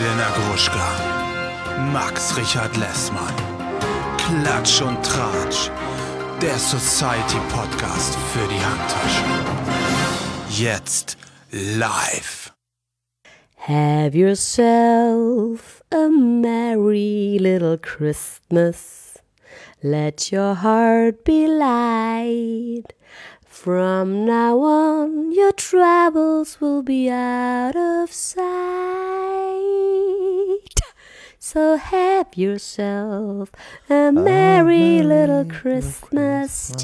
Elena Gruschka, Max Richard Lessmann, Klatsch und Tratsch, der Society-Podcast für die Handtasche. Jetzt live. Have yourself a merry little Christmas. Let your heart be light. From now on, your troubles will be out of sight. So have yourself a merry little Christmas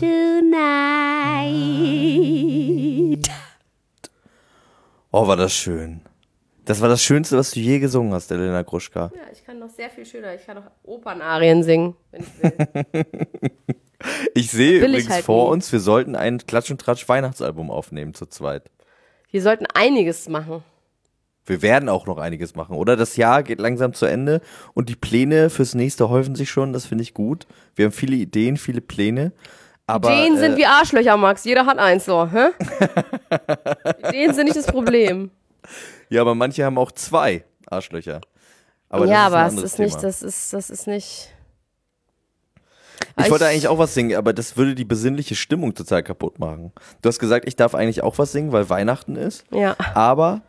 tonight. Oh, war das schön. Das war das Schönste, was du je gesungen hast, Elena Gruschka. Ja, ich kann noch sehr viel schöner. Ich kann noch Opernarien singen, wenn ich will. Ich sehe übrigens halt vor nie. uns, wir sollten ein Klatsch und Tratsch Weihnachtsalbum aufnehmen zu zweit. Wir sollten einiges machen. Wir werden auch noch einiges machen, oder? Das Jahr geht langsam zu Ende und die Pläne fürs nächste häufen sich schon, das finde ich gut. Wir haben viele Ideen, viele Pläne. Aber, Ideen sind wie Arschlöcher, Max. Jeder hat eins so, hä? Ideen sind nicht das Problem. Ja, aber manche haben auch 2 Arschlöcher. Aber ja, das ist ein aber es anderes ist nicht, Thema. das ist nicht. Ich wollte eigentlich auch was singen, aber das würde die besinnliche Stimmung total kaputt machen. Du hast gesagt, ich darf eigentlich auch was singen, weil Weihnachten ist. Ja. Aber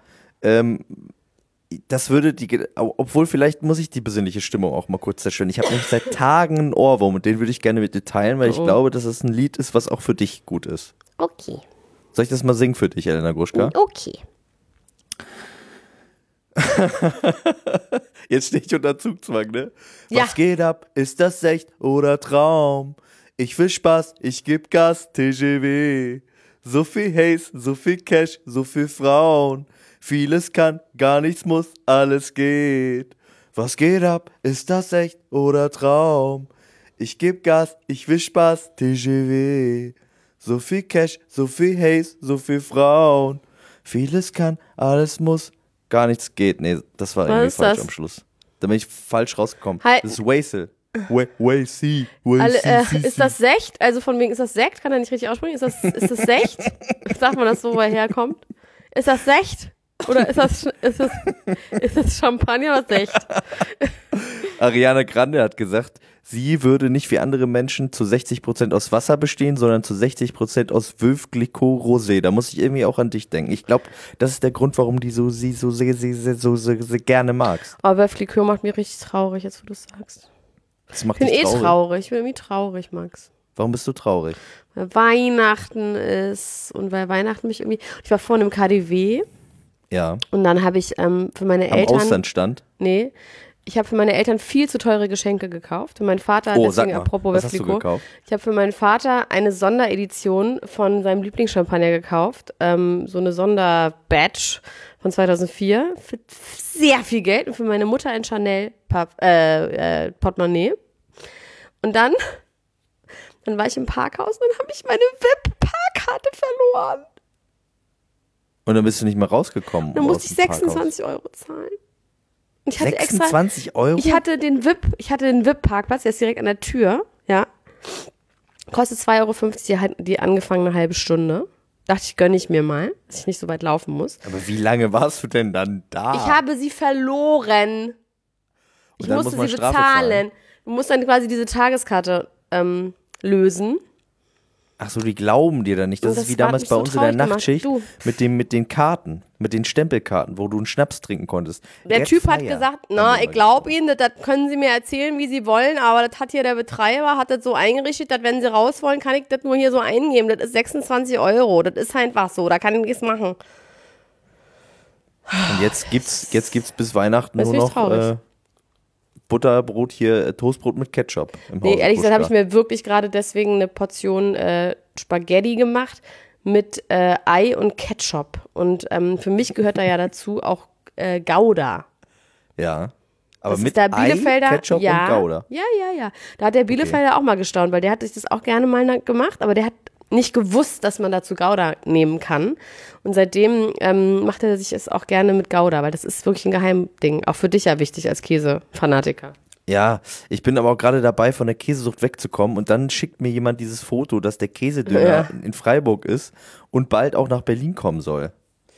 das würde obwohl vielleicht muss ich die besinnliche Stimmung auch mal kurz zerstören. Ich habe nämlich seit Tagen einen Ohrwurm und den würde ich gerne mit dir teilen, weil ich glaube, dass es ein Lied ist, was auch für dich gut ist. Okay. Soll ich das mal singen für dich, Elena Gruschka? Okay. Jetzt stehe ich unter Zugzwang, ne? Ja. Was geht ab? Ist das echt oder Traum? Ich will Spaß, ich geb Gas, TGW. So viel Haze, so viel Cash, so viel Frauen. Vieles kann, gar nichts muss, alles geht. Was geht ab? Ist das echt oder Traum? Ich geb Gas, ich will Spaß, TGW. So viel Cash, so viel Haze, so viel Frauen. Vieles kann, alles muss, gar nichts geht. Nee, das war irgendwie ist falsch das? am Schluss. Da bin ich falsch rausgekommen. Hi. Das ist Wasel. Wasel. Ist das Sekt? Also von wegen, ist das Sekt? Kann er nicht richtig aussprechen? Ist das Sekt? Sagt man das so, wo er herkommt? Ist das Sekt? Oder ist das Champagner oder Sekt? Ariana Grande hat gesagt, sie würde nicht wie andere Menschen zu 60% aus Wasser bestehen, sondern zu 60% aus Veuve Clicquot Rosé. Da muss ich irgendwie auch an dich denken. Ich glaube, das ist der Grund, warum sie so sehr gerne magst. Aber Veuve Clicquot macht mich richtig traurig, jetzt wo du es sagst. Das macht Ich bin dich traurig. traurig. Ich bin irgendwie traurig, Max. Warum bist du traurig? Weil Weihnachten ist und weil Weihnachten mich irgendwie... Ich war vorhin im KaDeWe Ja. und dann habe ich für meine Am Eltern... Auslandstand? Nee. Ich habe für meine Eltern viel zu teure Geschenke gekauft. Für meinen Vater, Oh, deswegen sag mal, apropos was Veuve hast du Clicquot. gekauft? Ich habe für meinen Vater eine Sonderedition von seinem Lieblingschampagner gekauft. So eine Sonderbadge von 2004 für sehr viel Geld und für meine Mutter ein Chanel Portemonnaie. Und dann war ich im Parkhaus und dann habe ich meine VIP-Parkkarte verloren. Und dann bist du nicht mehr rausgekommen. Dann musste aus ich dem Parkhaus. 26 € zahlen. Und ich hatte 26 Euro? Ich hatte den VIP-Parkplatz, der ist direkt an der Tür, ja. Kostet 2,50 € die angefangene halbe Stunde. Dachte ich, gönne ich mir mal, dass ich nicht so weit laufen muss. Aber wie lange warst du denn dann da? Ich habe sie verloren. Ich dann musste muss man sie Strafe bezahlen. Du musst dann quasi diese Tageskarte lösen. Ach so, die glauben dir dann nicht. Das Und ist wie das hat damals mich bei so uns in der traurig gemacht. Nachtschicht Du. mit den Karten, mit den Stempelkarten, wo du einen Schnaps trinken konntest. Der Red Typ hat Fire gesagt, haben na, wir ich mal glaube Ihnen, das können Sie mir erzählen, wie Sie wollen, aber das hat hier der Betreiber, hat das so eingerichtet, dass wenn Sie raus wollen, kann ich das nur hier so eingeben. Das ist 26 €. Das ist einfach so, da kann ich nichts machen. Und jetzt gibt's bis Weihnachten Das nur ist noch traurig. Butterbrot hier, Toastbrot mit Ketchup im Nee, Hause ehrlich gesagt habe ich Gruschka. mir wirklich gerade deswegen eine Portion Spaghetti gemacht mit Ei und Ketchup. Und für mich gehört da ja dazu auch Gouda. Ja. Aber Das mit ist der Ei, Bielefelder, Ketchup ja, und Gouda. Ja. Da hat der Bielefelder auch mal gestaunt, weil der hat sich das auch gerne mal gemacht, aber der hat nicht gewusst, dass man dazu Gouda nehmen kann. Und seitdem macht er sich es auch gerne mit Gouda, weil das ist wirklich ein Geheimding. Auch für dich ja wichtig als Käsefanatiker. Ja, ich bin aber auch gerade dabei, von der Käsesucht wegzukommen und dann schickt mir jemand dieses Foto, dass der Käsedöner Ja. in Freiburg ist und bald auch nach Berlin kommen soll.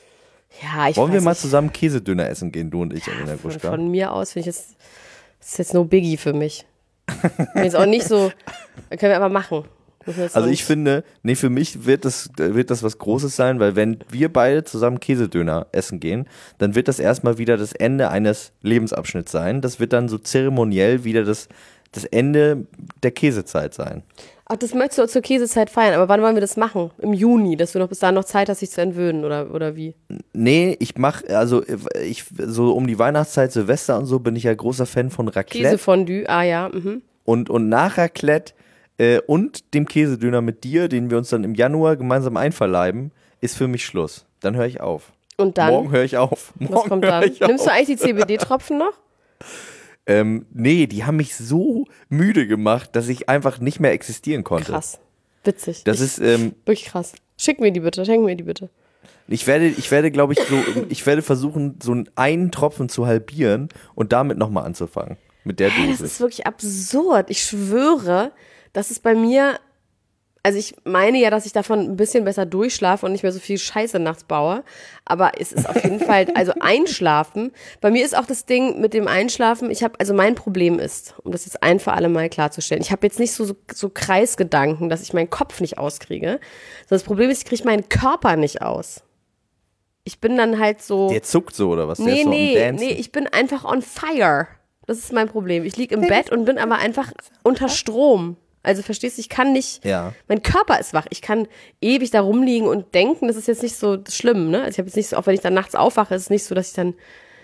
Ja, ich Wollen wir weiß mal nicht. zusammen Käsedöner essen gehen, du und ich, Alina Gruschka? Von mir aus finde ich das ist jetzt no biggie für mich. Bin jetzt auch nicht so, können wir aber machen. Also ich finde, nee, für mich wird das was Großes sein, weil wenn wir beide zusammen Käsedöner essen gehen, dann wird das erstmal wieder das Ende eines Lebensabschnitts sein. Das wird dann so zeremoniell wieder das Ende der Käsezeit sein. Ach, das möchtest du zur Käsezeit feiern, aber wann wollen wir das machen? Im Juni, dass du noch bis dahin noch Zeit hast, dich zu entwöhnen oder wie? Nee, ich so um die Weihnachtszeit, Silvester und so, bin ich ja großer Fan von Raclette. Käsefondue, ja. Mhm. Und nach Raclette und dem Käsedöner mit dir, den wir uns dann im Januar gemeinsam einverleiben, ist für mich Schluss. Dann höre ich auf. Und dann? Morgen höre ich auf. Was kommt dann? Nimmst du eigentlich die CBD-Tropfen noch? Nee, die haben mich so müde gemacht, dass ich einfach nicht mehr existieren konnte. Krass. Witzig. Das ist, wirklich krass. Schenk mir die bitte. ich werde, glaube ich werde versuchen, so einen Tropfen zu halbieren und damit nochmal anzufangen. Mit der Das Dosis. ist wirklich absurd. Ich schwöre, das ist bei mir, also ich meine ja, dass ich davon ein bisschen besser durchschlafe und nicht mehr so viel Scheiße nachts baue, aber es ist auf jeden Fall, also Einschlafen, bei mir ist auch das Ding mit dem Einschlafen, also mein Problem ist, um das jetzt ein für alle Mal klarzustellen, ich habe jetzt nicht so Kreisgedanken, dass ich meinen Kopf nicht auskriege, sondern das Problem ist, ich kriege meinen Körper nicht aus. Ich bin dann halt so... Der zuckt so, oder was? Der ist so am Nee, Dancen. ich bin einfach on fire. Das ist mein Problem. Ich liege im Bett und bin aber einfach unter Strom. Also verstehst du, ich kann nicht, mein Körper ist wach. Ich kann ewig da rumliegen und denken, das ist jetzt nicht so schlimm, ne? Also ich habe jetzt nicht so, auch wenn ich dann nachts aufwache, ist es nicht so, dass ich dann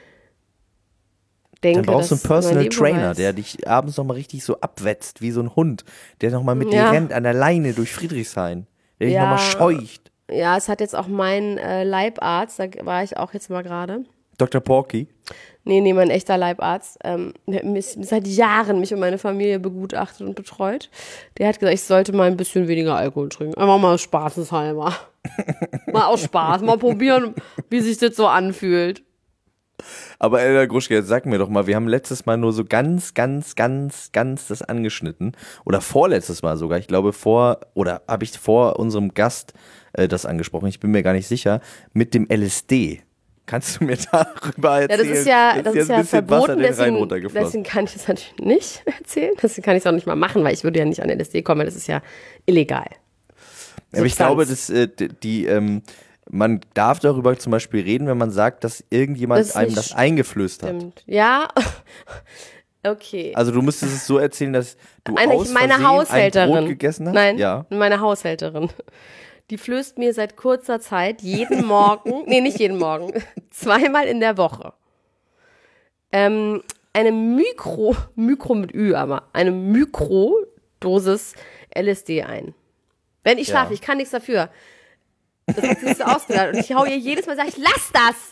denke, Dann brauchst du einen dass mein Personal Leben Trainer, weiß. der dich abends nochmal richtig so abwetzt, wie so ein Hund, der nochmal mit dir Ja. rennt an der Leine durch Friedrichshain, der dich Ja. nochmal scheucht. Ja, es hat jetzt auch mein Leibarzt, da war ich auch jetzt mal gerade. Dr. Porky. Nee, mein echter Leibarzt, der hat seit Jahren mich und meine Familie begutachtet und betreut. Der hat gesagt, ich sollte mal ein bisschen weniger Alkohol trinken. Einfach mal spaßeshalber. Mal aus Spaß, mal probieren, wie sich das so anfühlt. Aber Elena Gruschka, jetzt sag mir doch mal, wir haben letztes Mal nur so ganz das angeschnitten. Oder vorletztes Mal sogar. Ich glaube habe ich vor unserem Gast das angesprochen. Ich bin mir gar nicht sicher. Mit dem LSD. Kannst du mir darüber erzählen? Das ist ja ein bisschen Wasser verboten, den Rhein runtergeflossen. deswegen kann ich das natürlich nicht erzählen. Deswegen kann ich es auch nicht mal machen, weil ich würde ja nicht an LSD kommen, weil das ist ja illegal. Aber ich glaube, dass man darf darüber zum Beispiel reden, wenn man sagt, dass irgendjemand Das ist einem nicht das eingeflößt hat. Stimmt. Ja, okay. Also du müsstest es so erzählen, dass du aus Meine Versehen ein Haushälterin. Brot gegessen hast? Nein, Ja. meine Haushälterin. Die flößt mir seit kurzer Zeit jeden Morgen, nee, nicht jeden Morgen, zweimal in der Woche, eine Mikro mit Ü, aber eine Mikrodosis LSD ein. Wenn ich schlafe, Ja. ich kann nichts dafür. Das hat sie sich so ausgedacht. Und ich hau ihr jedes Mal, sag ich, lass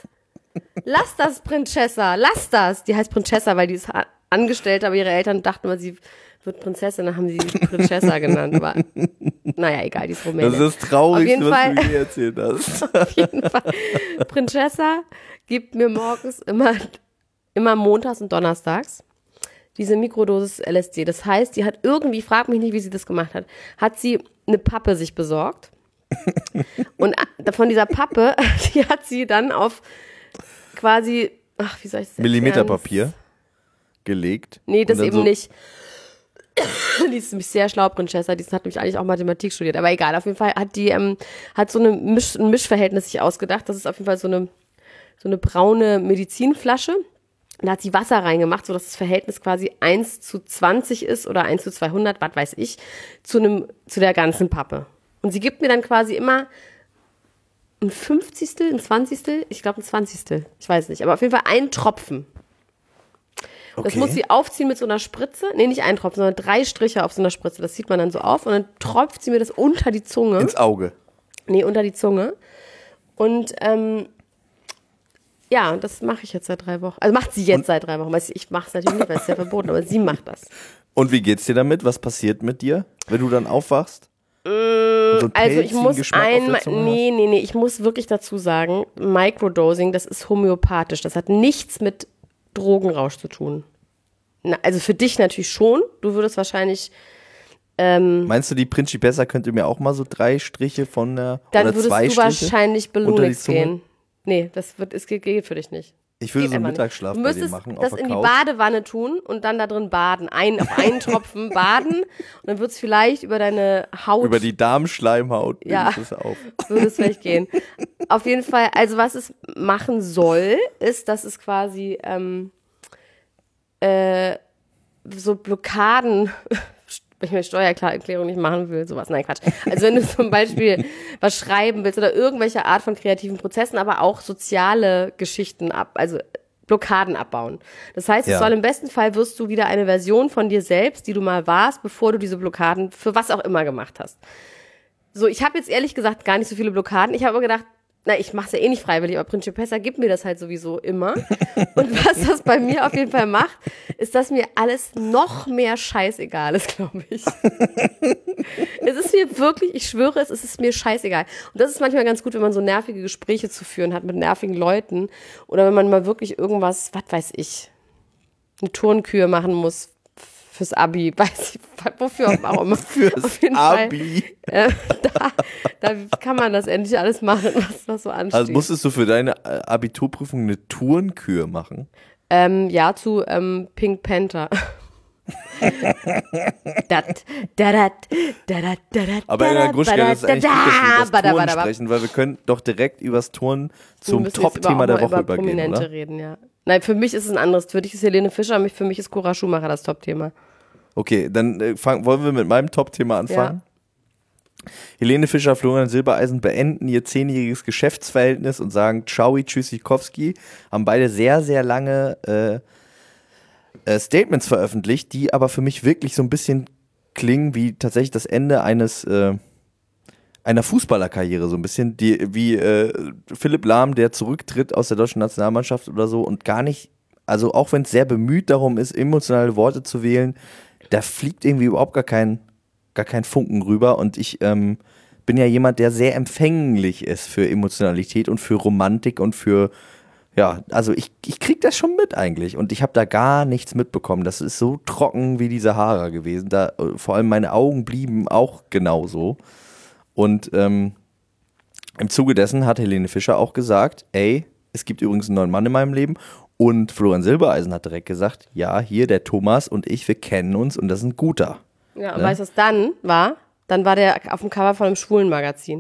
das, Prinzessa, lass das. Die heißt Prinzessa, weil die ist Angestellte, aber ihre Eltern dachten immer, sie wird Prinzessin, dann haben sie sie Prinzessa genannt. Aber naja, egal, die ist Rumänin. Das ist das Traurigste, Auf jeden was Fall- du mir erzählt hast. Auf jeden Fall. Prinzessa gibt mir morgens immer montags und donnerstags diese Mikrodosis LSD. Das heißt, die hat irgendwie, frag mich nicht, wie sie das gemacht hat sie eine Pappe sich besorgt. Und von dieser Pappe, die hat sie dann auf quasi, wie soll ich das Millimeterpapier gelegt. Nee, das und dann eben so, nicht. Die ist nämlich sehr schlau, Prinzessa. Die hat nämlich eigentlich auch Mathematik studiert. Aber egal, auf jeden Fall hat die hat so ein Mischverhältnis sich ausgedacht. Das ist auf jeden Fall so eine braune Medizinflasche. Da hat sie Wasser reingemacht, sodass das Verhältnis quasi 1:20 ist oder 1:200, was weiß ich, zu der ganzen Pappe. Und sie gibt mir dann quasi immer ein 50., ein 20., ich glaube ein 20., ich weiß nicht, aber auf jeden Fall einen Tropfen. Das okay. muss sie aufziehen mit so einer Spritze. Nee, nicht einen Tropfen, sondern 3 Striche auf so einer Spritze. Das sieht man dann so auf und dann tropft sie mir das unter die Zunge. ins Auge. Nee, unter die Zunge. Und ja, das mache ich jetzt seit 3 Wochen. Also macht sie jetzt seit 3 Wochen. Weil ich mache es natürlich nicht, weil es ist ja verboten, aber sie macht das. Und wie geht's dir damit? Was passiert mit dir, wenn du dann aufwachst? Und so einen Also ich pelzigen muss Geschmack auf der Zunge hast? nee, ich muss wirklich dazu sagen, Microdosing, das ist homöopathisch. Das hat nichts mit Drogenrausch zu tun. Also für dich natürlich schon. Du würdest wahrscheinlich Meinst du, die Principessa könnte mir auch mal so 3 Striche von der, dann oder würdest 2 du Striche? wahrscheinlich unter die Belunix Zunge? gehen. Nee, es geht für dich nicht. Ich würde Geht so einen einfach nicht. Mittagsschlaf Du bei dir müsstest machen, das auf in der die Couch. Badewanne tun und dann da drin baden. Auf einen Tropfen baden und dann wird es vielleicht über deine Haut. Über die Darmschleimhaut Ja. nimmst du es auf. Würde es vielleicht gehen. Auf jeden Fall, also was es machen soll, ist, dass es quasi so Blockaden, wenn ich meine Steuererklärung nicht machen will, sowas, nein, Quatsch. Also wenn du zum Beispiel was schreiben willst oder irgendwelche Art von kreativen Prozessen, aber auch soziale Geschichten also Blockaden abbauen. Das heißt, Ja. es soll im besten Fall wirst du wieder eine Version von dir selbst, die du mal warst, bevor du diese Blockaden für was auch immer gemacht hast. So, ich habe jetzt ehrlich gesagt gar nicht so viele Blockaden. Ich habe aber gedacht, na, ich mache es ja eh nicht freiwillig, aber Principessa gibt mir das halt sowieso immer. Und was das bei mir auf jeden Fall macht, ist, dass mir alles noch mehr scheißegal ist, glaube ich. Es ist mir wirklich, ich schwöre es ist mir scheißegal. Und das ist manchmal ganz gut, wenn man so nervige Gespräche zu führen hat mit nervigen Leuten. Oder wenn man mal wirklich irgendwas, was weiß ich, eine Turnkür machen muss fürs Abi, weiß ich, wofür auch immer. Fürs Auf jeden Abi. Fall, da kann man das endlich alles machen, was so ansteht. Also musstest du für deine Abiturprüfung eine Tourenkür machen? Ja, zu Pink Panther. Aber Elena Gruschka, das ist eigentlich gut, dass wir über das Touren sprechen, weil wir können doch direkt übers Touren zum Top-Thema der Woche übergehen, Prominente oder? reden, ja. Nein, für mich ist es ein anderes. Für dich ist Helene Fischer, für mich ist Cora Schumacher das Top-Thema. Okay, dann wollen wir mit meinem Top-Thema anfangen? Ja. Helene Fischer, Florian Silbereisen beenden ihr 10-jähriges Geschäftsverhältnis und sagen Ciao, Tschüssikowski. Haben beide sehr, sehr lange Statements veröffentlicht, die aber für mich wirklich so ein bisschen klingen wie tatsächlich das Ende einer Fußballerkarriere, so ein bisschen wie Philipp Lahm, der zurücktritt aus der deutschen Nationalmannschaft oder so und gar nicht, also auch wenn es sehr bemüht darum ist, emotionale Worte zu wählen, da fliegt irgendwie überhaupt gar kein Funken rüber und ich bin ja jemand, der sehr empfänglich ist für Emotionalität und für Romantik und für, ja, also ich krieg das schon mit eigentlich und ich habe da gar nichts mitbekommen. Das ist so trocken wie die Sahara gewesen. Da, vor allem meine Augen blieben auch genauso. Und im Zuge dessen hat Helene Fischer auch gesagt, ey, es gibt übrigens einen neuen Mann in meinem Leben. Und Florian Silbereisen hat direkt gesagt, ja, hier der Thomas und ich, wir kennen uns und das ist ein guter. Ja, und weißt du, was dann war? Dann war der auf dem Cover von einem Schwulenmagazin.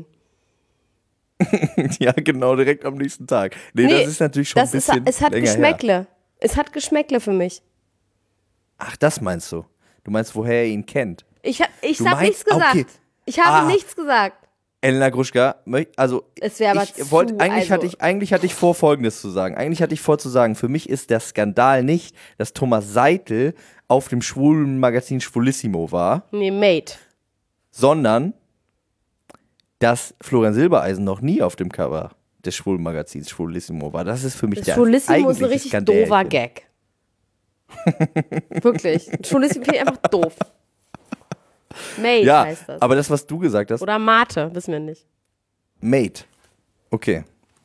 Ja, genau, direkt am nächsten Tag. Nee, das ist natürlich schon ein bisschen es hat länger Geschmäckle. her. Es hat Geschmäckle für mich. Ach, das meinst du? Du meinst, woher er ihn kennt? Ich hab meinst- nichts gesagt. okay. Ich habe nichts gesagt. Elena Gruschka, also Es wäre aber eigentlich hatte ich vor, Folgendes zu sagen. Eigentlich hatte ich vor zu sagen, für mich ist der Skandal nicht, dass Thomas Seitel auf dem schwulen Magazin Schwulissimo war, Nee, Mate. sondern dass Florian Silbereisen noch nie auf dem Cover des schwulen Magazins Schwulissimo war. Das ist für mich der Schwulissimo ist ein eigentliche richtig Skandal. doofer Gag. Wirklich. Schwulissimo finde ich einfach doof. Mate Ja, heißt das. aber das, was du gesagt hast, Oder Mate, wissen wir nicht. Mate. Okay.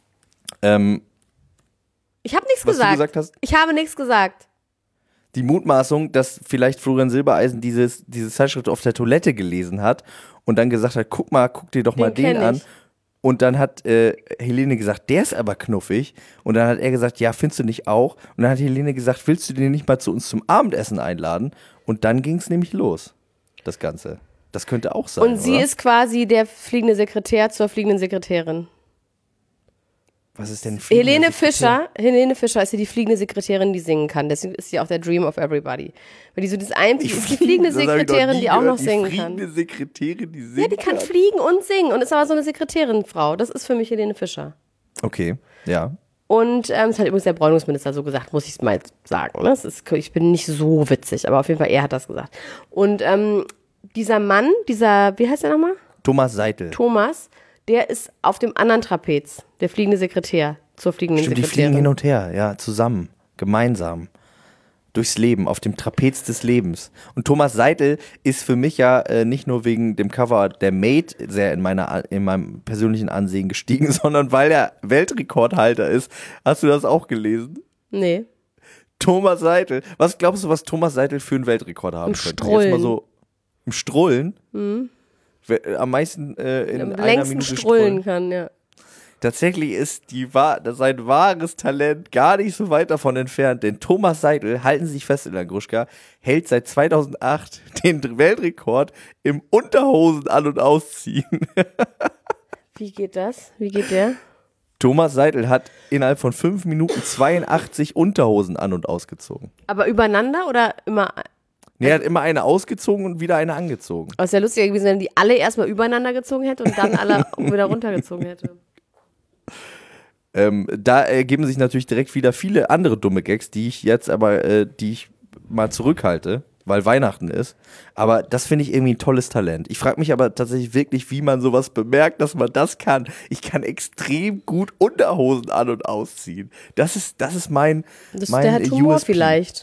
Ich habe nichts Was du gesagt. gesagt hast? Ich habe nichts gesagt. Die Mutmaßung, dass vielleicht Florian Silbereisen diese Zeitschrift auf der Toilette gelesen hat und dann gesagt hat, guck dir doch mal den kenn an. ich. Und dann hat Helene gesagt, der ist aber knuffig. Und dann hat er gesagt, ja, findest du nicht auch? Und dann hat Helene gesagt, willst du den nicht mal zu uns zum Abendessen einladen? Und dann ging es nämlich los, das Ganze. Das könnte auch sein, Und sie oder? ist quasi der fliegende Sekretär zur fliegenden Sekretärin. Was ist denn Helene Fischer ist ja die fliegende Sekretärin, die singen kann. Deswegen ist sie auch der Dream of Everybody. Weil die so das einzige ist die fliegende Sekretärin, die auch noch singen kann. Die fliegende Sekretärin, die singt. Ja, die kann fliegen und singen und ist aber so eine Sekretärinfrau. Das ist für mich Helene Fischer. Okay, ja. Und das hat übrigens der Bräunungsminister so gesagt, muss ich es mal sagen. Ne? Ich bin nicht so witzig, aber auf jeden Fall, er hat das gesagt. Und dieser Mann, wie heißt der nochmal? Thomas Seitel. Thomas, der ist auf dem anderen Trapez, der fliegende Sekretär zur fliegenden Stimmt, die Sekretärin. fliegen hin und her, ja, zusammen, gemeinsam. Durchs Leben, auf dem Trapez des Lebens. Und Thomas Seitel ist für mich ja nicht nur wegen dem Cover der Mate sehr in meinem persönlichen Ansehen gestiegen, sondern weil er Weltrekordhalter ist. Hast du das auch gelesen? Nee. Thomas Seitel. Was glaubst du, was Thomas Seitel für einen Weltrekord haben könnte? Strollen. Jetzt mal so im Strollen? Am meisten in Am einer längsten Minute strullen kann, ja. Tatsächlich ist sein wahres Talent gar nicht so weit davon entfernt, denn Thomas Seidel, halten Sie sich fest, Elena Gruschka, hält seit 2008 den Weltrekord im Unterhosen an- und ausziehen. Wie geht das? Wie geht der? Thomas Seidel hat innerhalb von 5 Minuten 82 Unterhosen an- und ausgezogen. Aber übereinander oder immer? Nee, er hat immer eine ausgezogen und wieder eine angezogen. Aber es wäre lustiger gewesen, wenn er die alle erstmal übereinander gezogen hätte und dann alle wieder runtergezogen hätte. Da ergeben sich natürlich direkt wieder viele andere dumme Gags, die ich mal zurückhalte, weil Weihnachten ist. Aber das finde ich irgendwie ein tolles Talent. Ich frage mich aber tatsächlich wirklich, wie man sowas bemerkt, dass man das kann. Ich kann extrem gut Unterhosen an- und ausziehen. Das ist mein Der hat Humor USP. vielleicht.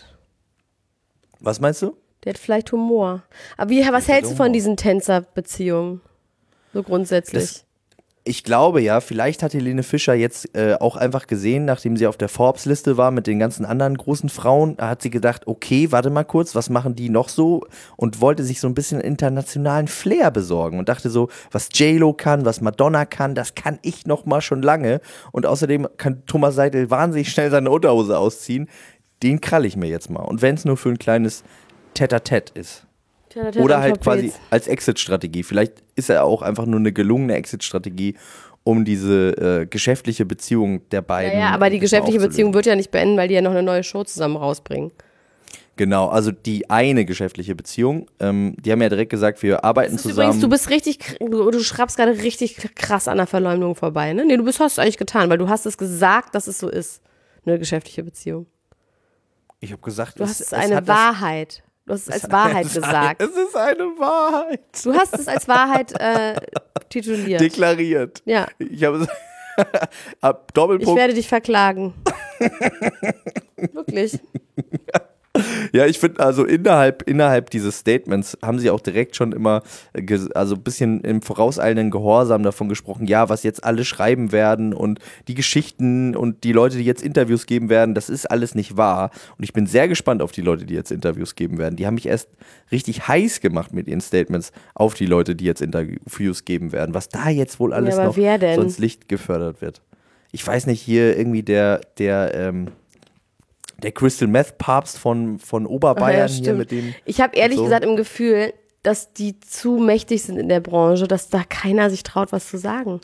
Was meinst du? Der hat vielleicht Humor. Aber was hältst du von diesen Tänzerbeziehungen? So grundsätzlich. Ich glaube ja, vielleicht hat Helene Fischer jetzt auch einfach gesehen, nachdem sie auf der Forbes-Liste war mit den ganzen anderen großen Frauen, hat sie gedacht, okay, warte mal kurz, was machen die noch so? Und wollte sich so ein bisschen internationalen Flair besorgen und dachte so, was J-Lo kann, was Madonna kann, das kann ich noch mal schon lange. Und außerdem kann Thomas Seidel wahnsinnig schnell seine Unterhose ausziehen. Den kralle ich mir jetzt mal. Und wenn es nur für ein kleines Tête-à-Tête ist. Oder halt quasi als Exit-Strategie. Vielleicht ist er auch einfach nur eine gelungene Exit-Strategie, um diese geschäftliche Beziehung der beiden. Ja, aber die geschäftliche Beziehung wird ja nicht beenden, weil die ja noch eine neue Show zusammen rausbringen. Genau, also die eine geschäftliche Beziehung, die haben ja direkt gesagt, wir arbeiten zusammen. Übrigens, du bist du schraubst gerade richtig krass an der Verleumdung vorbei, ne? Nee, hast du eigentlich getan, weil du hast es gesagt, dass es so ist, eine geschäftliche Beziehung. Ich habe gesagt, du hast es eine Wahrheit. Du hast es als Wahrheit gesagt. Es ist eine Wahrheit. Du hast es als Wahrheit tituliert. Deklariert. Ja. Ich habe Doppelpunkt. Ich werde dich verklagen. Wirklich. Ja, ich finde, also innerhalb dieses Statements haben sie auch direkt schon immer also ein bisschen im vorauseilenden Gehorsam davon gesprochen, ja, was jetzt alle schreiben werden und die Geschichten und die Leute, die jetzt Interviews geben werden, das ist alles nicht wahr. Und ich bin sehr gespannt auf die Leute, die jetzt Interviews geben werden. Die haben mich erst richtig heiß gemacht mit ihren Statements auf die Leute, die jetzt Interviews geben werden. Was da jetzt wohl alles noch so ins Licht gefördert wird. Ich weiß nicht, hier irgendwie der Crystal Meth Papst von Oberbayern hier mit dem. Ich habe ehrlich gesagt im Gefühl, dass die zu mächtig sind in der Branche, dass da keiner sich traut, was zu sagen.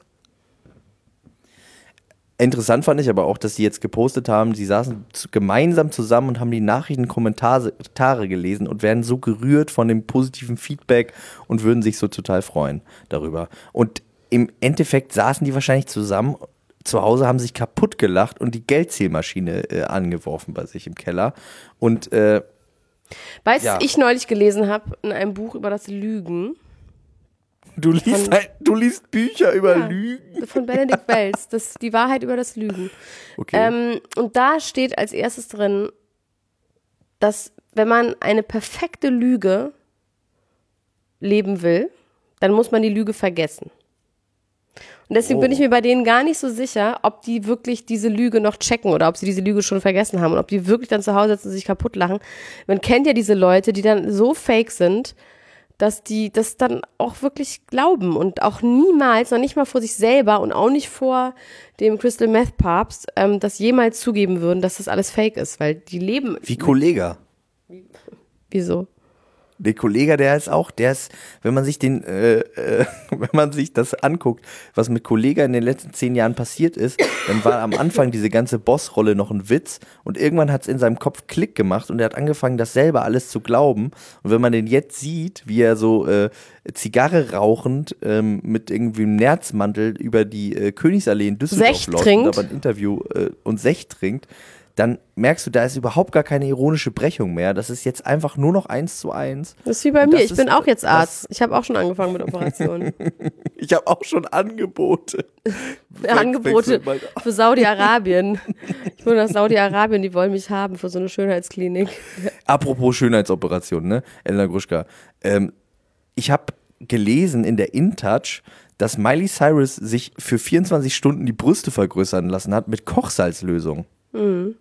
Interessant fand ich aber auch, dass sie jetzt gepostet haben, sie saßen gemeinsam zusammen und haben die Nachrichtenkommentare gelesen und werden so gerührt von dem positiven Feedback und würden sich so total freuen darüber. Und im Endeffekt saßen die wahrscheinlich zusammen zu Hause, haben sich kaputt gelacht und die Geldzählmaschine angeworfen bei sich im Keller. Und weißt du, was ich neulich gelesen habe in einem Buch über das Lügen? Du liest Bücher über Lügen? Von Benedikt Wells, die Wahrheit über das Lügen. Okay. Und da steht als erstes drin, dass wenn man eine perfekte Lüge leben will, dann muss man die Lüge vergessen. Und deswegen bin ich mir bei denen gar nicht so sicher, ob die wirklich diese Lüge noch checken oder ob sie diese Lüge schon vergessen haben und ob die wirklich dann zu Hause sitzen und sich kaputt lachen. Man kennt ja diese Leute, die dann so fake sind, dass die das dann auch wirklich glauben und auch niemals, noch nicht mal vor sich selber und auch nicht vor dem Crystal Meth Papst, das jemals zugeben würden, dass das alles fake ist, weil die leben. Wie Kollega. Wieso? Der Kollege, der ist, wenn man sich wenn man sich das anguckt, was mit Kollega in den letzten 10 Jahren passiert ist, dann war am Anfang diese ganze Bossrolle noch ein Witz und irgendwann hat es in seinem Kopf Klick gemacht und er hat angefangen, das selber alles zu glauben. Und wenn man den jetzt sieht, wie er so Zigarre rauchend mit irgendwie einem Nerzmantel über die Königsallee in Düsseldorf läuft und aber ein Interview und Sekt trinkt, dann merkst du, da ist überhaupt gar keine ironische Brechung mehr. Das ist jetzt einfach nur noch 1:1. Das ist wie bei mir. Ich bin auch jetzt Arzt. Ich habe auch schon angefangen mit Operationen. Ich habe auch schon Angebote. Angebote für Saudi-Arabien. Ich will nach Saudi-Arabien, die wollen mich haben für so eine Schönheitsklinik. Apropos Schönheitsoperation, ne, Elena Gruschka. Ich habe gelesen in der InTouch, dass Miley Cyrus sich für 24 Stunden die Brüste vergrößern lassen hat mit Kochsalzlösung. Mhm.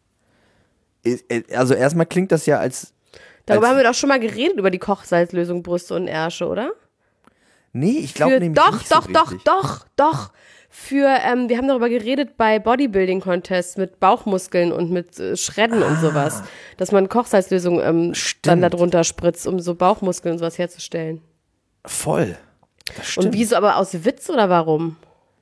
Also erstmal klingt das ja als... Darüber haben wir doch schon mal geredet, über die Kochsalzlösung Brüste und Ärsche, oder? Nee, ich glaube nämlich nicht so richtig. Doch. wir haben darüber geredet bei Bodybuilding-Contests mit Bauchmuskeln und mit Schredden und sowas, dass man Kochsalzlösung dann da drunter spritzt, um so Bauchmuskeln und sowas herzustellen. Voll. Das stimmt. Und wieso, aber aus Witz oder warum?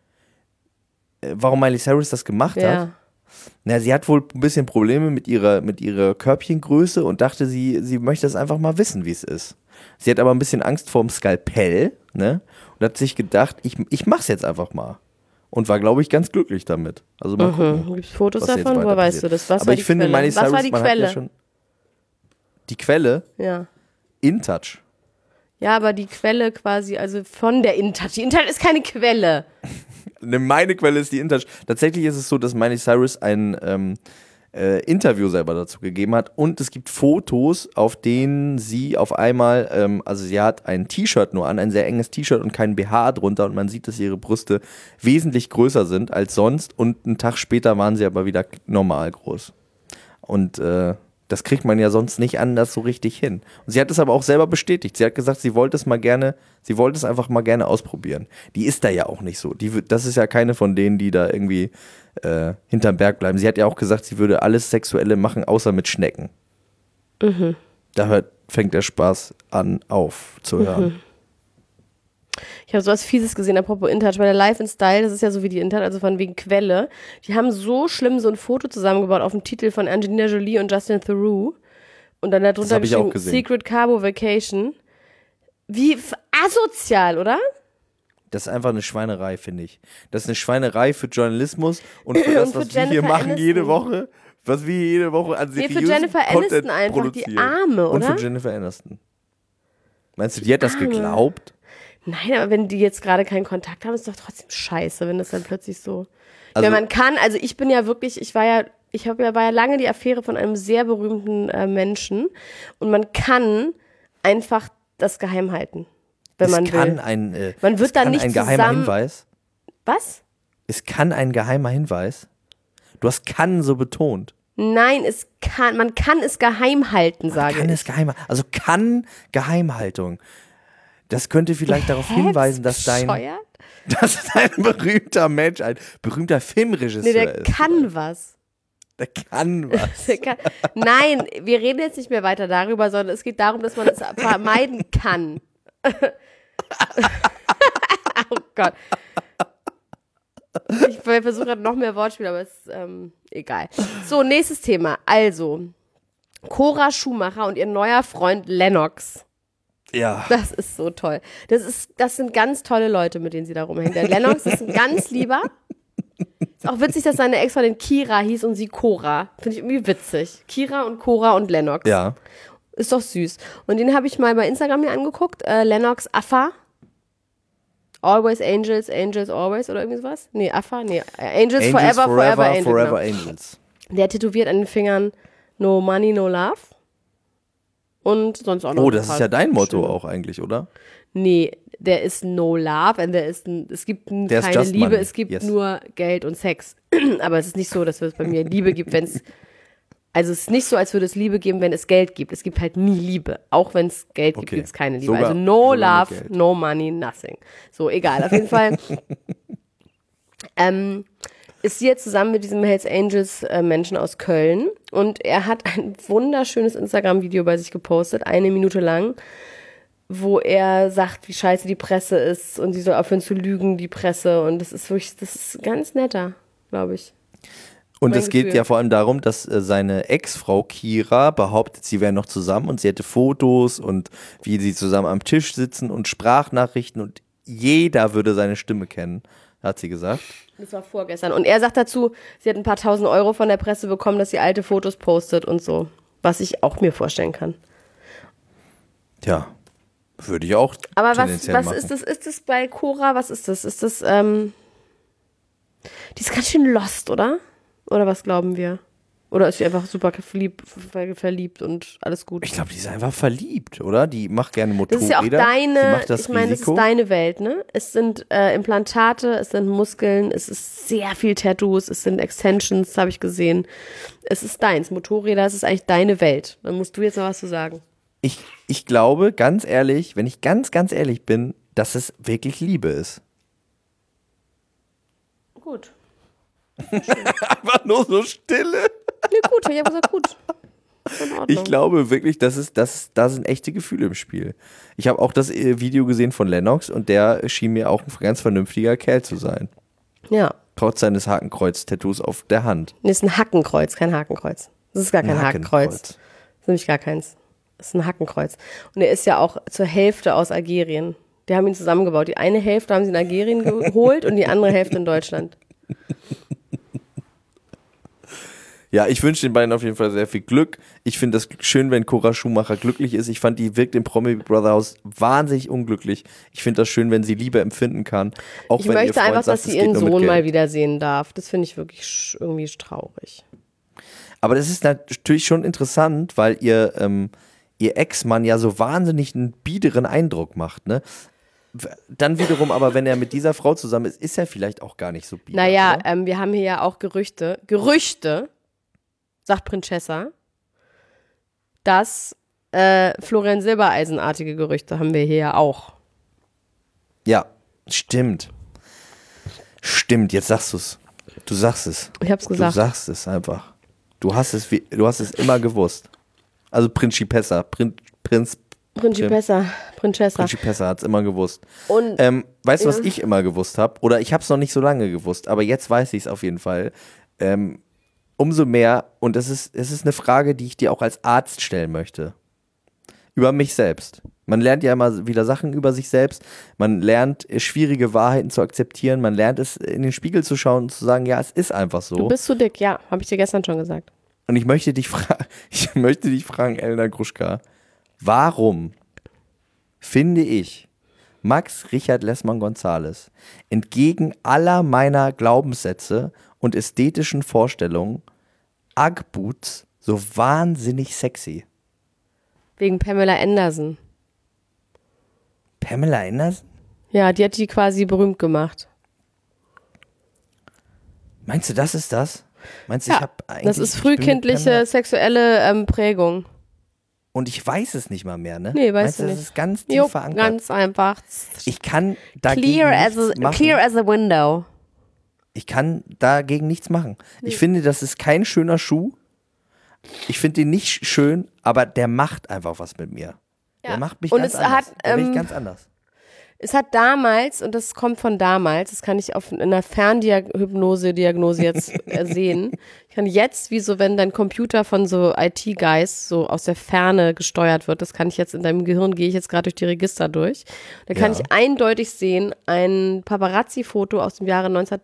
Warum Miley Cyrus das gemacht hat? Ja. Na, sie hat wohl ein bisschen Probleme mit ihrer Körbchengröße und dachte, sie möchte das einfach mal wissen, wie es ist. Sie hat aber ein bisschen Angst vorm Skalpell, ne? Und hat sich gedacht, ich mach's jetzt einfach mal. Und war, glaube ich, ganz glücklich damit. Also mal gucken. Gibt es Fotos was jetzt davon? weiter Woher weißt passiert. du das? Was aber war ich die finde, Quelle? Miley Cyrus, Was war die man hat Quelle? ja schon die Quelle Ja. InTouch. Ja, aber die Quelle quasi, also von der InTouch. Die InTouch ist keine Quelle. Meine Quelle ist die InTouch. Tatsächlich ist es so, dass Miley Cyrus ein Interview selber dazu gegeben hat und es gibt Fotos, auf denen sie auf einmal, also sie hat ein T-Shirt nur an, ein sehr enges T-Shirt und kein BH drunter und man sieht, dass ihre Brüste wesentlich größer sind als sonst und einen Tag später waren sie aber wieder normal groß. Und das kriegt man ja sonst nicht anders so richtig hin. Und sie hat es aber auch selber bestätigt. Sie hat gesagt, sie wollte es einfach mal gerne ausprobieren. Die ist da ja auch nicht so. Das ist ja keine von denen, die da irgendwie hinterm Berg bleiben. Sie hat ja auch gesagt, sie würde alles Sexuelle machen, außer mit Schnecken. Mhm. Da fängt der Spaß an aufzuhören. Mhm. Ich habe sowas Fieses gesehen, apropos InTouch, bei der Life in Style, das ist ja so wie die InTouch, also von wegen Quelle. Die haben so schlimm so ein Foto zusammengebaut auf dem Titel von Angelina Jolie und Justin Theroux. Und dann darunter geschrieben, Secret Cabo Vacation. Wie asozial, oder? Das ist einfach eine Schweinerei, finde ich. Das ist eine Schweinerei für Journalismus und für das, was wir hier machen jede Woche. Was wir jede Woche an seriösen für Jennifer Content Aniston einfach, produzieren. die Arme, oder? Und für Jennifer Aniston. Meinst du, die hat das geglaubt? Nein, aber wenn die jetzt gerade keinen Kontakt haben, ist doch trotzdem scheiße, wenn das dann plötzlich so. Also, wenn man kann, also ich bin ja wirklich, war ja lange die Affäre von einem sehr berühmten Menschen und man kann einfach das geheim halten, wenn man will. Man wird dann nicht ein geheimer Hinweis. Was? Es kann ein geheimer Hinweis. Du hast kann so betont. Nein, man kann es geheim halten, sage ich. Man kann es geheim halten. Also kann Geheimhaltung. Das könnte vielleicht darauf hinweisen, dass dein berühmter Mensch, ein berühmter Filmregisseur der ist. Kann was. Der kann was. Nein, wir reden jetzt nicht mehr weiter darüber, sondern es geht darum, dass man es vermeiden kann. Oh Gott. Ich versuche gerade noch mehr Wortspiele, aber es ist egal. So, nächstes Thema. Also, Cora Schumacher und ihr neuer Freund Lennox. Ja. Das ist so toll. Das sind ganz tolle Leute, mit denen sie da rumhängt. Der Lennox ist ein ganz lieber. Ist auch witzig, dass seine Ex-Freundin Kira hieß und sie Cora. Finde ich irgendwie witzig. Kira und Cora und Lennox. Ja. Ist doch süß. Und den habe ich mal bei Instagram mir angeguckt. Lennox Affa. Always Angels, Angels Always oder irgendwie sowas? Nee, Affa? Nee. Angels forever Angels. Forever Angels. Der tätowiert an den Fingern No Money, No Love. Und sonst auch noch. Oh, das ist ja dein Motto auch eigentlich, oder? Nee, der ist No Love und es gibt keine Liebe, money. es gibt nur Geld und Sex. Aber es ist nicht so, dass es bei mir Liebe gibt, also es ist nicht so, als würde es Liebe geben, wenn es Geld gibt. Es gibt halt nie Liebe. Auch wenn es Geld gibt, gibt es keine Liebe. Also no love, no money, nothing. So, egal. Auf jeden Fall ist sie jetzt zusammen mit diesem Hells Angels Menschen aus Köln und er hat ein wunderschönes Instagram-Video bei sich gepostet, 1 Minute lang, wo er sagt, wie scheiße die Presse ist und sie soll aufhören zu lügen, die Presse, und das ist ganz netter, glaube ich. Und es geht ja vor allem darum, dass seine Ex-Frau Kira behauptet, sie wären noch zusammen und sie hätte Fotos und wie sie zusammen am Tisch sitzen und Sprachnachrichten und jeder würde seine Stimme kennen, hat sie gesagt. Das war vorgestern. Und er sagt dazu, sie hat ein paar 1.000 Euro von der Presse bekommen, dass sie alte Fotos postet und so. Was ich auch mir vorstellen kann. Ja, würde ich auch. Aber was ist das? Ist das bei Cora? Was ist das? Ist das, die ist ganz schön lost, oder? Oder was glauben wir? Oder ist sie einfach super verliebt und alles gut? Ich glaube, die ist einfach verliebt, oder? Die macht gerne Motorräder. Das ist ja auch deine, das ist deine Welt, ne? Es sind Implantate, es sind Muskeln, es ist sehr viel Tattoos, es sind Extensions, habe ich gesehen. Es ist deins. Motorräder, es ist eigentlich deine Welt. Dann musst du jetzt noch was zu sagen. Ich glaube, ganz ehrlich, wenn ich ganz, ganz ehrlich bin, dass es wirklich Liebe ist. Gut. Einfach nur so Stille. Nee, gut, ich habe gesagt, gut. In Ordnung. Ich glaube wirklich, da sind echte Gefühle im Spiel. Ich habe auch das Video gesehen von Lennox und der schien mir auch ein ganz vernünftiger Kerl zu sein. Ja. Trotz seines Hakenkreuz-Tattoos auf der Hand. Nee, ist ein Hackenkreuz, kein Hakenkreuz. Das ist gar kein Hakenkreuz. Das ist nämlich gar keins. Das ist ein Hackenkreuz. Und er ist ja auch zur Hälfte aus Algerien. Die haben ihn zusammengebaut. Die eine Hälfte haben sie in Algerien geholt und die andere Hälfte in Deutschland. Ja, ich wünsche den beiden auf jeden Fall sehr viel Glück. Ich finde das schön, wenn Cora Schumacher glücklich ist. Ich fand, die wirkt im Promi Big Brother Haus wahnsinnig unglücklich. Ich finde das schön, wenn sie Liebe empfinden kann. Auch Ich wenn möchte ihr Freund einfach, sagt, dass sie es geht ihren nur mit Sohn Geld. mal wiedersehen darf. Das finde ich wirklich irgendwie traurig. Aber das ist natürlich schon interessant, weil ihr Ex-Mann ja so wahnsinnig einen biederen Eindruck macht, ne? Dann wiederum aber, wenn er mit dieser Frau zusammen ist, ist er vielleicht auch gar nicht so bieder. Naja, oder? wir haben hier ja auch Gerüchte, sagt Prinzessa, dass Florian Silbereisenartige Gerüchte haben wir hier ja auch. Ja, stimmt. Stimmt, jetzt sagst du's. Du sagst es. Ich hab's gesagt. Du sagst es einfach. Du hast es immer gewusst. Also Principessa hat's immer gewusst. Und weißt du, was ich immer gewusst habe? Oder ich habe es noch nicht so lange gewusst, aber jetzt weiß ich es auf jeden Fall. Umso mehr, und es ist eine Frage, die ich dir auch als Arzt stellen möchte. Über mich selbst. Man lernt ja immer wieder Sachen über sich selbst. Man lernt schwierige Wahrheiten zu akzeptieren. Man lernt es in den Spiegel zu schauen und zu sagen, ja, es ist einfach so. Du bist zu dick, ja, habe ich dir gestern schon gesagt. Und ich möchte dich fragen, Elena Gruschka, warum finde ich Max Richard Lessmann-Gonzales entgegen aller meiner Glaubenssätze und ästhetischen Vorstellungen Ugg-Boots so wahnsinnig sexy? Wegen Pamela Anderson. Pamela Anderson? Ja, die hat die quasi berühmt gemacht. Meinst du, das ist das? Meinst du, Ja, ich habe eigentlich... das ist ich bin mit frühkindliche Pamela- sexuelle Prägung. Und ich weiß es nicht mal mehr, ne? Nee, Meinst weißt du das nicht. ist ganz tief Jo, verankert. ganz einfach. Ich kann dagegen Clear as a window. Ich kann dagegen nichts machen. Ich finde, das ist kein schöner Schuh. Ich finde den nicht schön, aber der macht einfach was mit mir. Ja. Der macht mich Und ganz es anders. hat, Da bin ich ganz anders. Es hat damals, und das kommt von damals, das kann ich in einer Fernhypnose-Diagnose jetzt sehen. Ich kann jetzt, wie so, wenn dein Computer von so IT-Guys so aus der Ferne gesteuert wird, das kann ich jetzt in deinem Gehirn, gehe ich jetzt gerade durch die Register durch. Da kann ich eindeutig sehen, ein Paparazzi-Foto aus dem Jahre